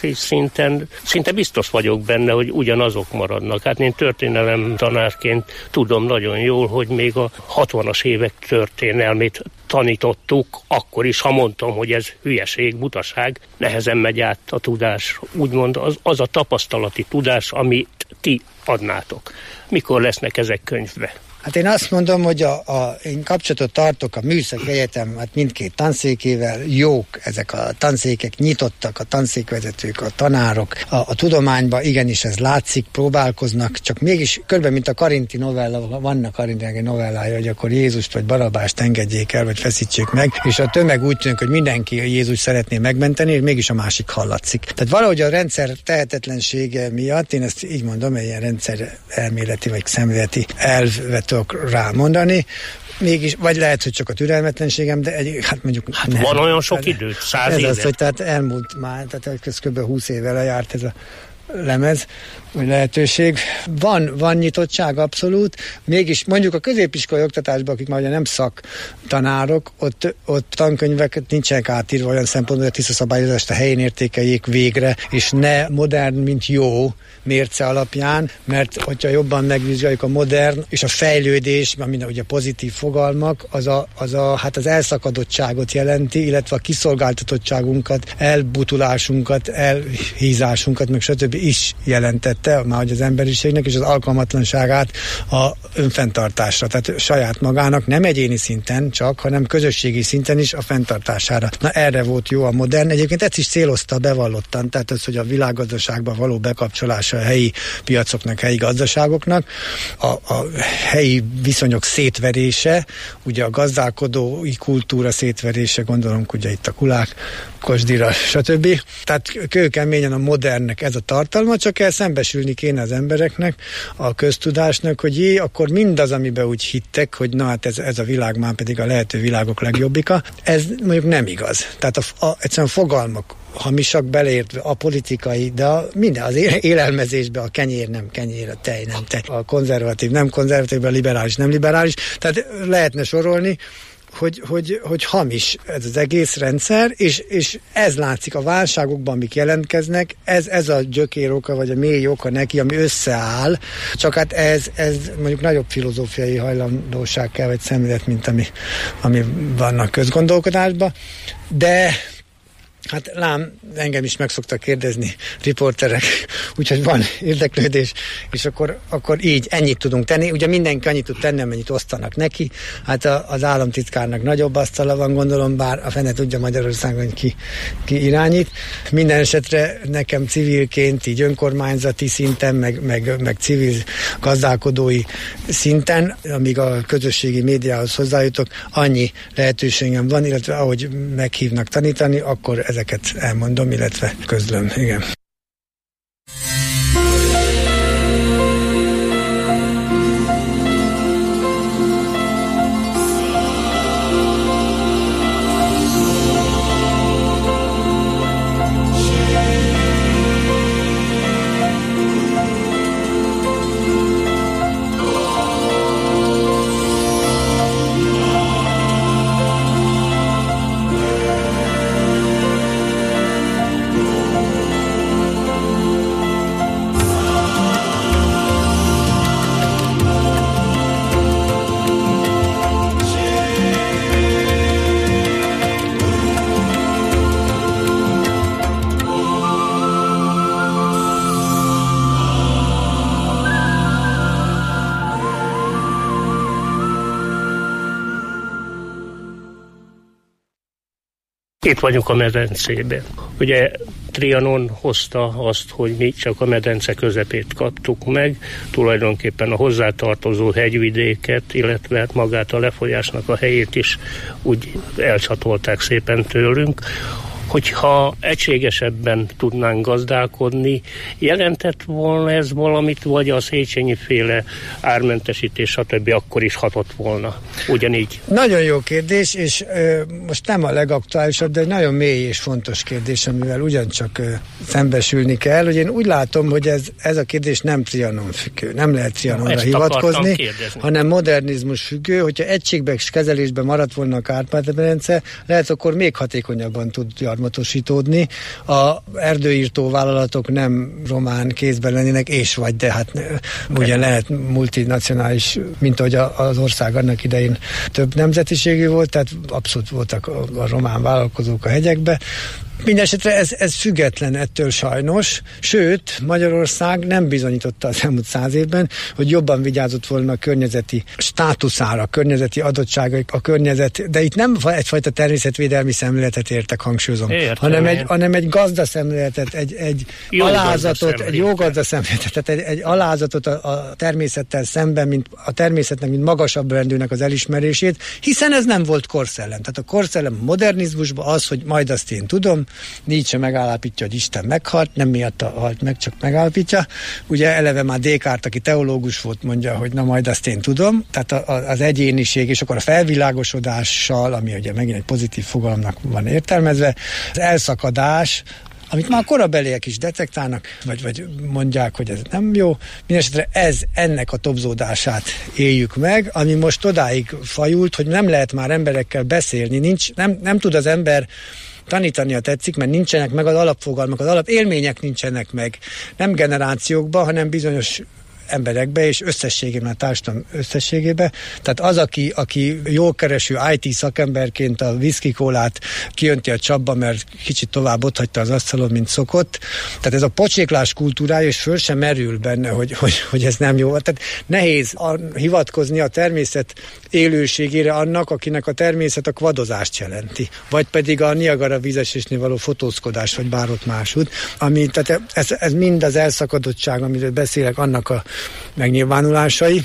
szinten szinte biztos vagyok benne, hogy ugyanazok maradnak. Hát én történelem tanárként tudom nagyon jól, hogy még a hatvanas évek történelmét tanítottuk, akkor is, ha mondtam, hogy ez hülyeség, butaság, nehezen megy át a tudás, úgymond az, az a tapasztalati tudás, amit ti adnátok. Mikor lesznek ezek könyvbe? Hát én azt mondom, hogy a, a, én kapcsolatot tartok a Műszaki Egyetem hát mindkét tanszékével, jók ezek a tanszékek, nyitottak a tanszékvezetők, a tanárok, a, a tudományban igenis ez látszik, próbálkoznak, csak mégis körben, mint a Karinti novella, vannak Karintinek egy novellája, hogy akkor Jézust vagy Barabást engedjék el, vagy feszítsék meg, és a tömeg úgy tűnik, hogy mindenki Jézus szeretné megmenteni, és mégis a másik hallatszik. Tehát valahogy a rendszer tehetetlensége miatt, én ezt így mondom, egy ilyen rendszer elméleti vagy szemléleti elvet rámondani, mégis, vagy lehet, hogy csak a türelmetlenségem, de egy, hát mondjuk... Hát nem. Van olyan sok időt, száz ez éve. Az, hogy tehát elmúlt már, tehát ez kb. húsz éve lejárt ez a lemez, vagy lehetőség. Van, van nyitottság abszolút, mégis mondjuk a középiskolai oktatásban, akik már ugye nem szaktanárok, ott, ott tankönyvek nincsenek átírva olyan szempontból, hogy a tiszta szabályozást a helyén értékeljék végre, és ne modern, mint jó mérce alapján, mert hogyha jobban megvizsgáljuk a modern és a fejlődés, mert ugye pozitív fogalmak, az a, az a, hát az elszakadottságot jelenti, illetve a kiszolgáltatottságunkat, elbutulásunkat, elhízásunkat, meg stb. Is jelentette már hogy az emberiségnek, és az alkalmatlanságát a önfenntartásra, tehát saját magának, nem egyéni szinten csak, hanem közösségi szinten is a fenntartására. Na erre volt jó a modern. Egyébként ezt is célozta bevallottan, tehát az, hogy a világgazdaságban való bekapcsolása a helyi piacoknak, helyi gazdaságoknak, a, a helyi viszonyok szétverése, ugye a gazdálkodói kultúra szétverése, gondolunk ugye itt a kulák, kosdira, stb. Tehát kőkeményen a modernnek ez a tartalma, csak el szembesülni kéne az embereknek, a köztudásnak, hogy jé, akkor mindaz, amiben úgy hittek, hogy na hát ez, ez a világ már pedig a lehető világok legjobbika, ez mondjuk nem igaz. Tehát a, a, egyszerűen fogalmak hamisak, beleértve a politikai, de a, minden az élelmezésben a kenyér nem kenyér, a tej nem tej, a konzervatív nem konzervatív, a liberális nem liberális, tehát lehetne sorolni, Hogy, hogy, hogy hamis ez az egész rendszer, és, és ez látszik a válságokban, amik jelentkeznek, ez, ez a gyökér oka, vagy a mély oka neki, ami összeáll, csak hát ez, ez mondjuk nagyobb filozófiai hajlandóság kell, vagy szemlélet, mint ami, ami vannak közgondolkodásban, de hát lám, engem is meg szoktak kérdezni riporterek, úgyhogy van érdeklődés, és akkor, akkor így ennyit tudunk tenni. Ugye mindenki annyit tud tenni, amennyit osztanak neki. Hát a, az államtitkárnak nagyobb asztala van, gondolom, bár a fene tudja Magyarországon, hogy ki, ki irányít. Minden esetre nekem civilként, így önkormányzati szinten, meg, meg, meg civil gazdálkodói szinten, amíg a közösségi médiához hozzájutok, annyi lehetőségem van, illetve ahogy meghívnak tanítani, akkor ez ezeket elmondom, illetve közlöm. Igen. Itt vagyunk a medencében. Ugye Trianon hozta azt, hogy mi csak a medence közepét kaptuk meg, tulajdonképpen a hozzátartozó hegyvidéket, illetve hát magát a lefolyásnak a helyét is úgy elcsatolták szépen tőlünk. hogyha egységesebben tudnánk gazdálkodni, jelentett volna ez valamit, vagy a Széchenyi féle ármentesítés, stb. Akkor is hatott volna. Ugyanígy. Nagyon jó kérdés, és ö, most nem a legaktuálisabb, de egy nagyon mély és fontos kérdés, amivel ugyancsak ö, szembesülni kell, hogy én úgy látom, hogy ez, ez a kérdés nem Trianon függő, nem lehet Trianonra hivatkozni, hanem modernizmus függő, hogyha egységben és kezelésben maradt volna a Kárpát-medence, lehet akkor még hatékonyabban tud gyarmatosítódni. A erdőírtó vállalatok nem román kézben lennének, és vagy, de hát ugye lehet multinacionális, mint ahogy az ország annak idején több nemzetiségű volt, tehát abszolút voltak a, a román vállalkozók a hegyekbe. Mindenesetre ez, ez független ettől sajnos, sőt, Magyarország nem bizonyította az elmúlt száz évben, hogy jobban vigyázott volna a környezeti státuszára, a környezeti adottságaik, a környezet, de itt nem egyfajta természetvédelmi szemléletet értek, hangsúlyozom, Értem, hanem, egy, hanem egy gazdaszemléletet, egy, egy jó alázatot, egy jó gazdaszemléletet, tehát egy, egy alázatot a, a természettel szemben, mint a természetnek, mint magasabb rendűnek az elismerését, hiszen ez nem volt korszellem. Tehát a korszellem modernizmusban az, hogy majd azt én tudom, Nietzsche megállapítja, hogy Isten meghalt, nem miatta halt meg, csak megállapítja. Ugye eleve már Descartes, aki teológus volt, mondja, hogy na majd azt én tudom. Tehát a, a, az egyéniség, és akkor a felvilágosodással, ami ugye megint egy pozitív fogalomnak van értelmezve, az elszakadás, amit már a korabeliek is detektálnak, vagy, vagy mondják, hogy ez nem jó. Mindenesetre ez, ennek a tobzódását éljük meg, ami most odáig fajult, hogy nem lehet már emberekkel beszélni, nincs, nem, nem tud az ember tanítania tetszik, mert nincsenek meg az alapfogalmak, az alapélmények nincsenek meg. Nem generációkban, hanem bizonyos emberekbe, és összességében, a társadalom összességében. Tehát az, aki, aki jól kereső i té szakemberként a whisky kólát kijönti a csapba, mert kicsit tovább ott hagyta az asztalon, mint szokott. Tehát ez a pocséklás kultúrája, és föl sem merül benne, hogy, hogy, hogy ez nem jó. Tehát nehéz a, hivatkozni a természet élőségére annak, akinek a természet a kvadozást jelenti. Vagy pedig a Niagara vízesésnél való fotózkodás, vagy bárott máshogy. Ami, tehát ez, ez mind az elszakadottság, amiről beszélek, annak a megnyilvánulásai,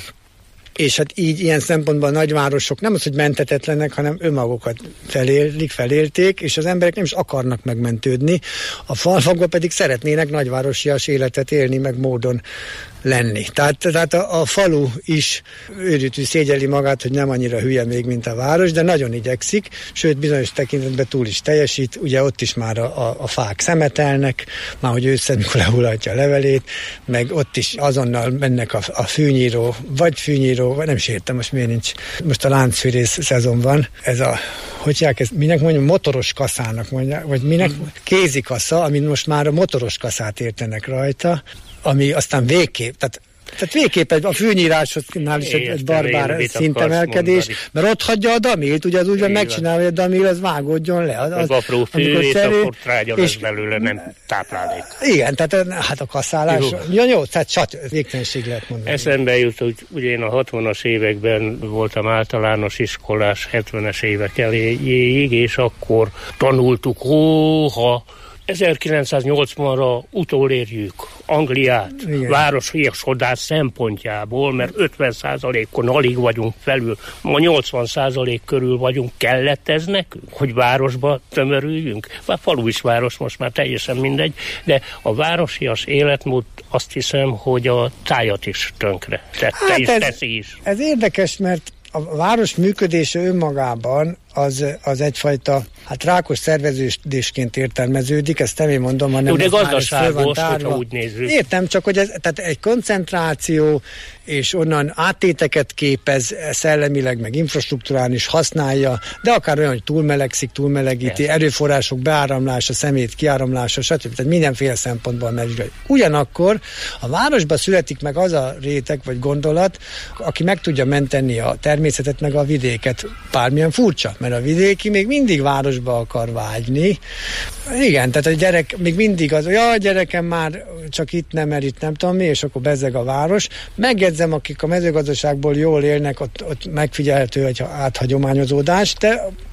és hát így ilyen szempontból a nagyvárosok nem az, hogy menthetetlenek, hanem önmagukat felélik, felélték, és az emberek nem is akarnak megmentődni, a falvakban pedig szeretnének nagyvárosias életet élni, meg módon lenni. Tehát, tehát a, a falu is őrültül szégyeli magát, hogy nem annyira hülye még, mint a város, de nagyon igyekszik, sőt bizonyos tekintetben túl is teljesít, ugye ott is már a, a, a fák szemetelnek, már hogy ő Szent lehullatja a levelét, meg ott is azonnal mennek a, a fűnyíró, vagy fűnyíró, vagy nem is értem most miért nincs. Most a láncfűrész szezon van, ez a, hogy ez, minek mondjuk, motoros kaszának mondják, vagy minek, kézikasza, amin most már a motoros kaszát értenek rajta, ami aztán végképp, tehát, tehát végképp egy, a fűnyírásnál is egy, egy barbár szintemelkedés, mert ott hagyja a damilt, ugye az úgy van megcsinálva, hogy a damil az vágódjon le. Az, az apró fű, és szerű, akkor trágya lesz belőle, nem táplálék. Igen, tehát hát a kaszálás, jó, jó tehát csat, végtelenség lehet mondani. Eszembe jut, hogy ugye én a hatvanas években voltam általános iskolás, hetvenes évek elejéig, és akkor tanultuk, hóha, ezerkilencszáznyolcvanra utolérjük Angliát városiasodás szempontjából, mert ötven százalékon alig vagyunk felül, ma nyolcvan százalék körül vagyunk. Kellett ez nekünk, hogy városba tömörüljünk? A falu is város, most már teljesen mindegy, de a városias életmód, azt hiszem, hogy a tájat is tönkre tette, hát is ez, teszi is. Ez érdekes, mert a város működése önmagában az, az egyfajta, hát rákos szerveződésként értelmeződik, ezt nem én mondom, hanem... Jó, de gazdaságos, hogyha úgy nézzük. Értem, csak hogy ez, tehát egy koncentráció, és onnan áttéteket képez szellemileg, meg infrastruktúrán is használja, de akár olyan, hogy túlmelegszik, túlmelegíti, erőforrások beáramlása, szemét kiáramlása, stb. Tehát mindenféle szempontból megvizsgáljuk. Ugyanakkor a városban születik meg az a réteg vagy gondolat, aki meg tudja menteni a természetet, meg a vidéket. Bármilyen furcsa, mert a vidéki még mindig városba akar vágyni. Igen, tehát a gyerek még mindig az, hogy ja, gyerekem már csak itt nem, mert itt nem tudom mi, és akkor bezeg a város. Megjegyzem, akik a mezőgazdaságból jól élnek, ott, ott megfigyelhető egy áthagyományozódás, de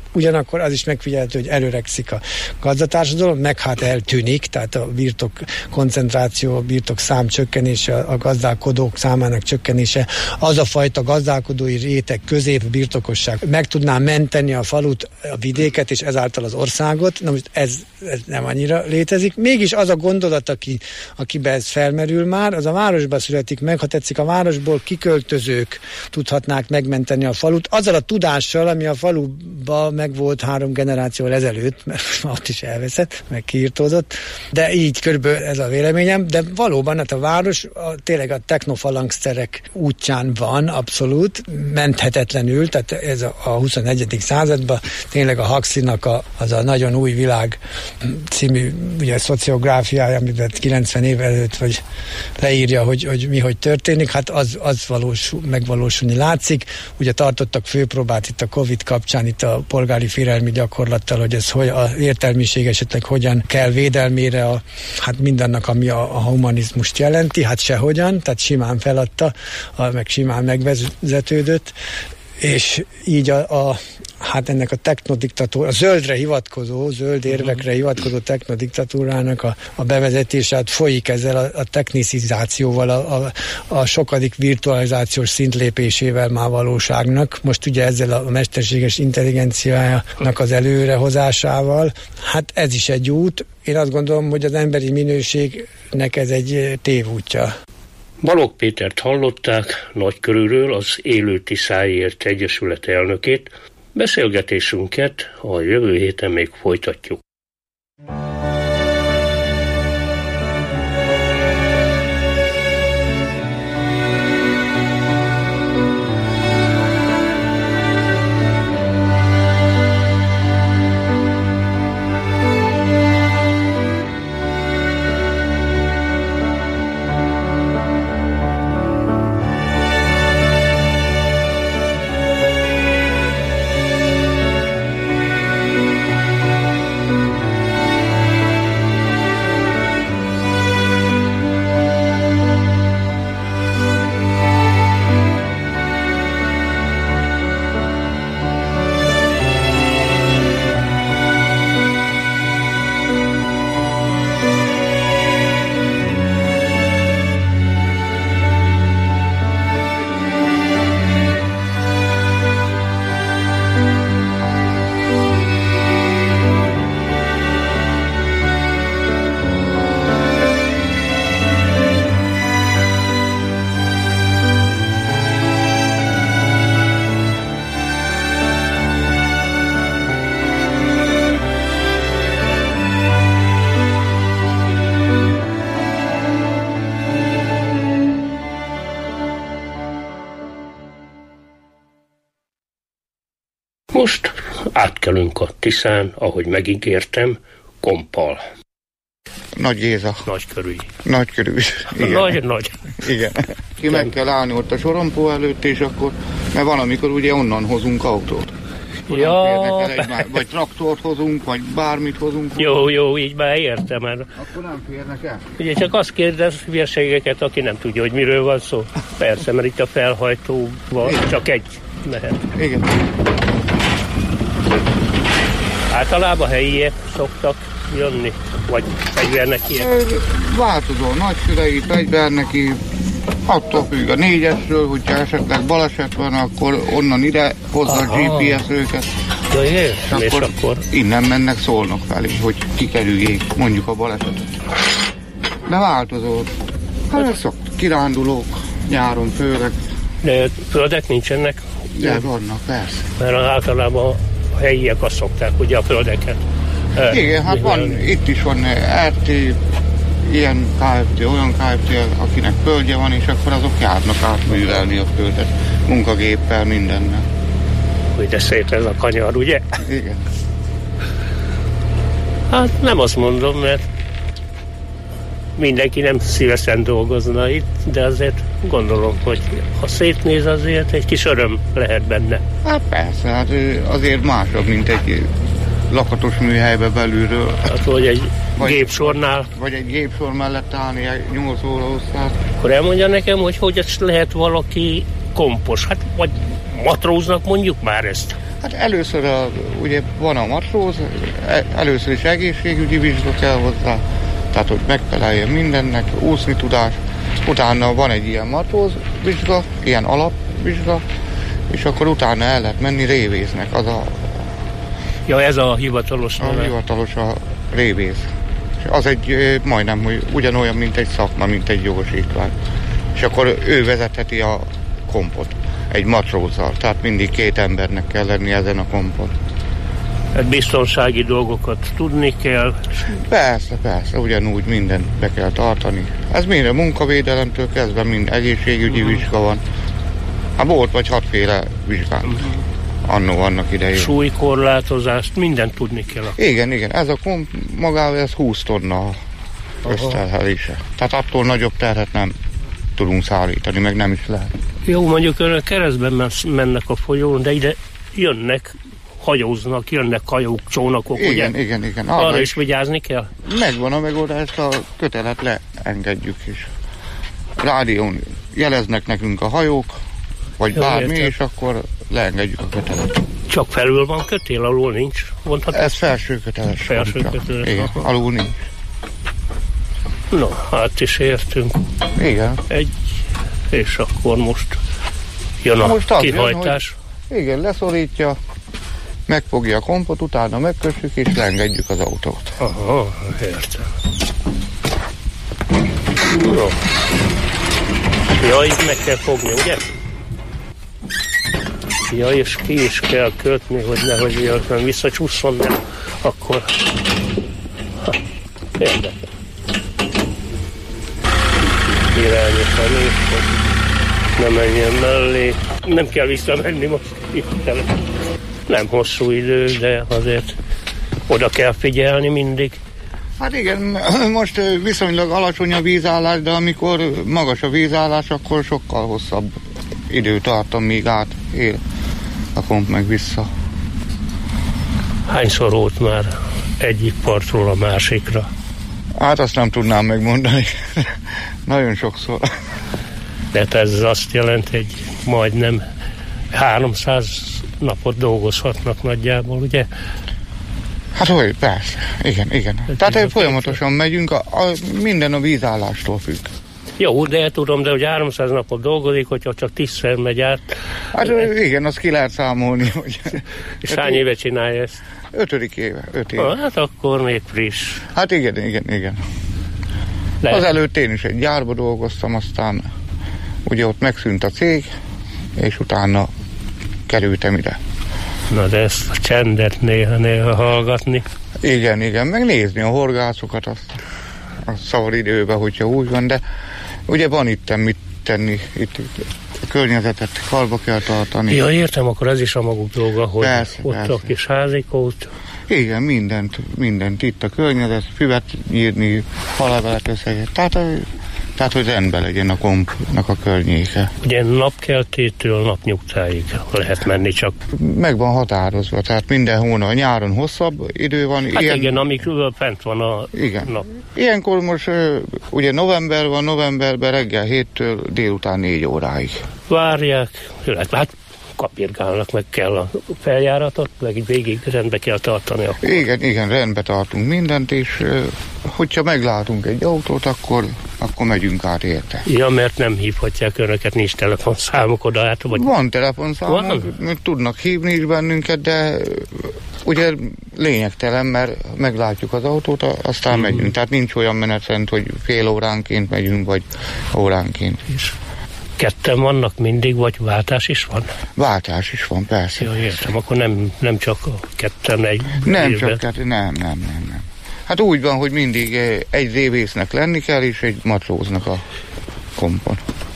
ugyanakkor az is megfigyelhető, hogy előrekszik a gazdatársadalom, meg hát eltűnik, tehát a birtok koncentráció, a birtok szám csökkenése, a gazdálkodók számának csökkenése, az a fajta gazdálkodói réteg, közép birtokosság meg tudná menteni a falut, a vidéket, és ezáltal az országot. Na most ez, ez nem annyira létezik. Mégis az a gondolat, aki, akiben ez felmerül már, az a városba születik meg, ha tetszik, a városból kiköltözők tudhatnák megmenteni a falut, azzal a tudással, ami a faluba megvolt három generációval ezelőtt, mert ott is elveszett, meg kiirtózott, de így körülbelül ez a véleményem, de valóban hát a város a, tényleg a technofalangszerek útján van, abszolút, menthetetlenül, tehát ez a, a huszonegyedik században tényleg a Huxleynak a, az a nagyon új világ című ugye, szociográfiája, amiben kilencven év előtt vagy leírja, hogy, hogy mi hogy történik, hát az, az valósul, megvalósulni látszik. Ugye tartottak főpróbát itt a Covid kapcsán, itt a polgári félelmi gyakorlattal, hogy ez hogy az értelmiség esetleg hogyan kell védelmére a, hát mindannak, ami a, a humanizmust jelenti, hát sehogyan, tehát simán feladta, a, meg simán megvezetődött, és így a, a hát ennek a technodiktatúra, a zöldre hivatkozó, zöld érvekre hivatkozó technodiktatúrának a, a bevezetése, hát folyik ezzel a, a technicizációval, a, a, a sokadik virtualizációs szintlépésével már valóságnak. Most ugye ezzel a mesterséges intelligenciának az előrehozásával, hát ez is egy út. Én azt gondolom, hogy az emberi minőségnek ez egy tévútja. Balogh Pétert hallották, Nagykörűről, az Élő Tiszáért Egyesület elnökét. Beszélgetésünket a jövő héten még folytatjuk. Most átkelünk a Tiszán, ahogy megígértem, Kompal. Nagy Géza. Nagykörű. Nagykörű. Nagy, nagy. Igen. Ki Igen. meg kell állni ott a sorompó előtt, és akkor, mert valamikor ugye onnan hozunk autót. Ja. Egy, vagy traktort hozunk, vagy bármit hozunk. Jó, jó, így már értem. Mert... Akkor nem férnek el. Ugye csak azt kérdez hülyeségeket, aki nem tudja, hogy miről van szó. Persze, mert itt a felhajtóval Igen. csak egy mehet. Igen. Általában helyiek szoktak jönni, vagy fegyvernek ilyet? Változó, nagyszülei, fegyverneki, attól függ a négyesről, hogyha esetleg baleset van, akkor onnan ide hozza a gé pé es őket. Ja, és, és akkor, akkor innen mennek Szolnok felé, hogy kikerüljék mondjuk a balesetet. De változó. Hát szoktak, kirándulók, nyáron főleg. De földek nincsenek? De vannak, persze. Mert általában a helyiek azt szokták, ugye a földeket. Igen, hát van, itt is van er té, ilyen ká ef té, olyan ká ef té, akinek földje van, és akkor azok járnak átművelni a földet, munkagéppel, mindennel. Hogy de szép ez a kanyar, ugye? Igen. Hát nem azt mondom, mert mindenki nem szívesen dolgozna itt, de azért gondolom, hogy ha szétnéz, azért egy kis öröm lehet benne. Hát persze, hát azért másabb, mint egy lakatos műhelybe belülről. Hát, vagy egy vagy, gépsornál. Vagy egy gépsor mellett állni egy nyolc óra hosszát. Akkor elmondja nekem, hogy hogy lehet valaki kompos, hát vagy matróznak mondjuk már ezt. Hát először a, ugye van a matróz, először is egészségügyi vizsga kell hozzá, tehát hogy megfeleljen mindennek, úszni tudás, utána van egy ilyen matróz vizsga, ilyen alapvizsga, és akkor utána el lehet menni révésznek, az a... Ja, ez a hivatalos A hivatalos a révész. Az egy majdnem hogy ugyanolyan, mint egy szakma, mint egy jogosítvány. És akkor ő vezetheti a kompot egy matrózzal, tehát mindig két embernek kell lenni ezen a kompon. Hát biztonsági dolgokat tudni kell. Persze, persze, ugyanúgy mindent be kell tartani. Ez minden munkavédelemtől kezdve mind egészségügyi uh-huh. vizsga van. Hát volt vagy hatféle vizsgánk. Uh-huh. Annó annak idején. Súlykorlátozást, mindent tudni kell. Igen, igen, ez a komp magával ez húsz tonna összterhelése. Tehát attól nagyobb terhet nem tudunk szállítani, meg nem is lehet. Jó, mondjuk önök keresztben mennek a folyón, de ide jönnek, hajóznak, jönnek hajók, csónakok, igen, ugye? Igen, igen. Arra, Arra is vigyázni kell? Megvan a megoldás, a kötelet leengedjük is. Rádión jeleznek nekünk a hajók, vagy jó, bármi, értem. És akkor leengedjük a kötelet. Csak felül van kötél, alul nincs? Mondhatod? Ez felső köteles. Felső köteles. Igen, alul nincs. No, hát is értünk. Igen. Egy, és akkor most jön a most kihajtás. Jön, hogy, igen, leszorítja, megfogja a kompot, utána megkössük és leengedjük az autót. Aha, értem. No. Ja, így meg kell fogni, ugye? Ja, és ki is kell kötni, hogy nehogy véletlenül visszacsúszson, de akkor... Ha, érdekes. Irányítani, hogy ne menjen mellé. Nem kell visszamenni most itt. Nem hosszú idő, de azért oda kell figyelni mindig. Hát igen, most viszonylag alacsony a vízállás, de amikor magas a vízállás, akkor sokkal hosszabb idő tart, amíg átél a komp meg vissza. Hányszor volt már egyik partról a másikra? Hát azt nem tudnám megmondani. Nagyon sokszor. De ez azt jelenti, hogy majdnem háromszáz napot dolgozhatnak nagyjából, ugye? Hát hogy, persze. Igen, igen. De tehát folyamatosan megyünk, a, a, minden a vízállástól függ. Jó, de tudom, de hogy háromszáz napot dolgozik, hogyha csak tízszer megy át. Hát igen, azt ki lehet számolni. Hogy és hány éve csinálja ezt? Ötödik éve, öt éve. Ah, hát akkor még friss. Hát igen, igen, igen. De. Azelőtt én is egy gyárba dolgoztam, aztán ugye ott megszűnt a cég, és utána kerültem ide. Na de ezt a csendet néha-néha hallgatni. Igen, igen, meg nézni a horgászokat azt a szabad időben, hogyha úgy van, de ugye van itt mit tenni, itt a környezetet karba kell tartani. Ja, értem, akkor ez is a maguk dolga, hogy persze, ott persze. a kis házikót. Igen, mindent, mindent itt a környezet, füvet nyírni, falevelet összeget, tehát, tehát hogy rendben legyen a kompnak a környéke. Ugye napkeltétől napnyugtáig lehet menni csak. Meg van határozva, tehát minden hónap, nyáron hosszabb idő van. Hát ilyen, igen, amikor fent van a igen. nap. Ilyenkor most ugye november van, novemberben reggel héttől délután négy óráig. Várják, hát kapirgálnak, meg kell a feljáratot, meg így végig rendbe kell tartani. Akkor. Igen, igen, rendbe tartunk mindent, és hogyha meglátunk egy autót, akkor, akkor megyünk át érte. Ja, mert nem hívhatják önöket, nincs telefonszámuk oda át, vagy... Van telefonszámok, tudnak hívni is bennünket, de ugye lényegtelen, mert meglátjuk az autót, aztán mm-hmm. megyünk. Tehát nincs olyan menetrend, hogy fél óránként megyünk, vagy óránként. És ketten vannak mindig, vagy váltás is van? Váltás is van, persze. Jó, értem, akkor nem, nem csak a ketten egy Nem évben. csak ketten, nem, nem, nem, nem. Hát úgy van, hogy mindig egy révésznek lenni kell, és egy matróznak a kompon.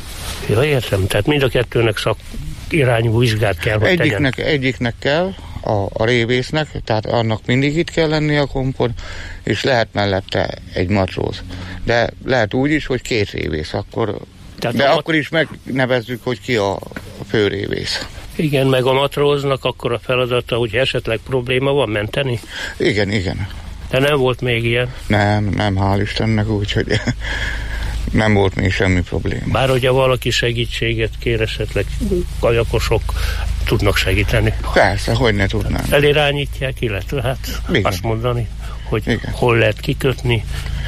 Ja, értem, tehát mind a kettőnek szak irányú vizsgát kell, hogy egyiknek, tegyen. Egyiknek kell, a, a révésznek, tehát annak mindig itt kell lenni a kompon, és lehet mellette egy matróz. De lehet úgy is, hogy két révész, akkor Tehát de akkor is megnevezzük, hogy ki a főrévész. Igen, meg a matróznak akkor a feladata, hogy esetleg probléma van, menteni? Igen, igen. De nem volt még ilyen? Nem, nem, hál' Istennek, úgyhogy nem volt még semmi probléma. Bár hogyha valaki segítséget kér, esetleg kajakosok tudnak segíteni. Persze, hogy ne tudnánk. Elirányítják, illetve hát igen. Azt mondani, hogy igen. Hol lehet kikötni.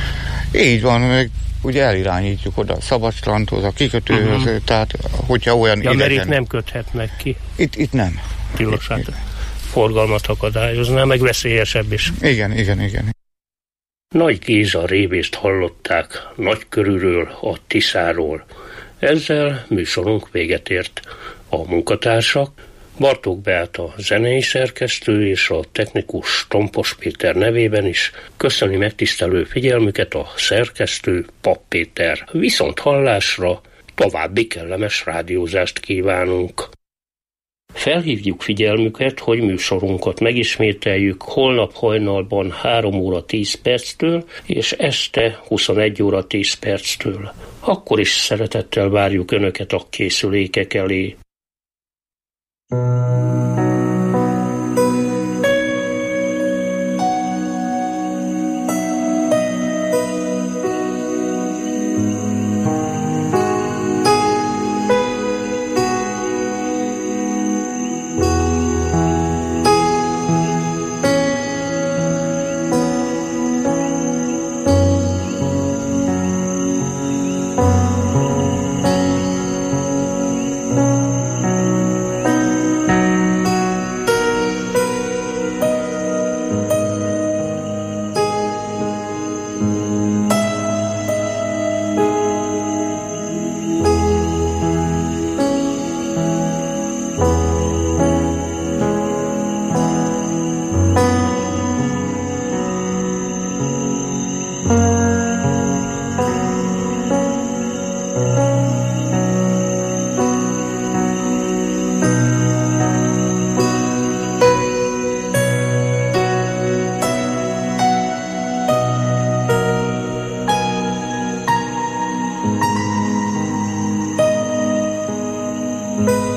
Így van, meg ugye elirányítjuk oda a Szabadstrandhoz, a kikötőhöz, uh-huh. tehát hogyha olyan ja, idegen... mert itt nem köthetnek ki. Itt, itt nem. Tilos, hát forgalmat akadályozná, meg veszélyesebb is. Igen, igen, igen. Nagy Géza révészt hallották Nagykörűről, a Tiszáról. Ezzel műsorunk véget ért. A munkatársak Bartók Beáta zenei szerkesztő és a technikus Tompos Péter nevében is köszöni megtisztelő figyelmüket a szerkesztő Papp Péter. Viszont hallásra további kellemes rádiózást kívánunk. Felhívjuk figyelmüket, hogy műsorunkat megismételjük holnap hajnalban három óra tíz perctől és este huszonegy óra tíz perctől. Akkor is szeretettel várjuk Önöket a készülékek elé. Thank you.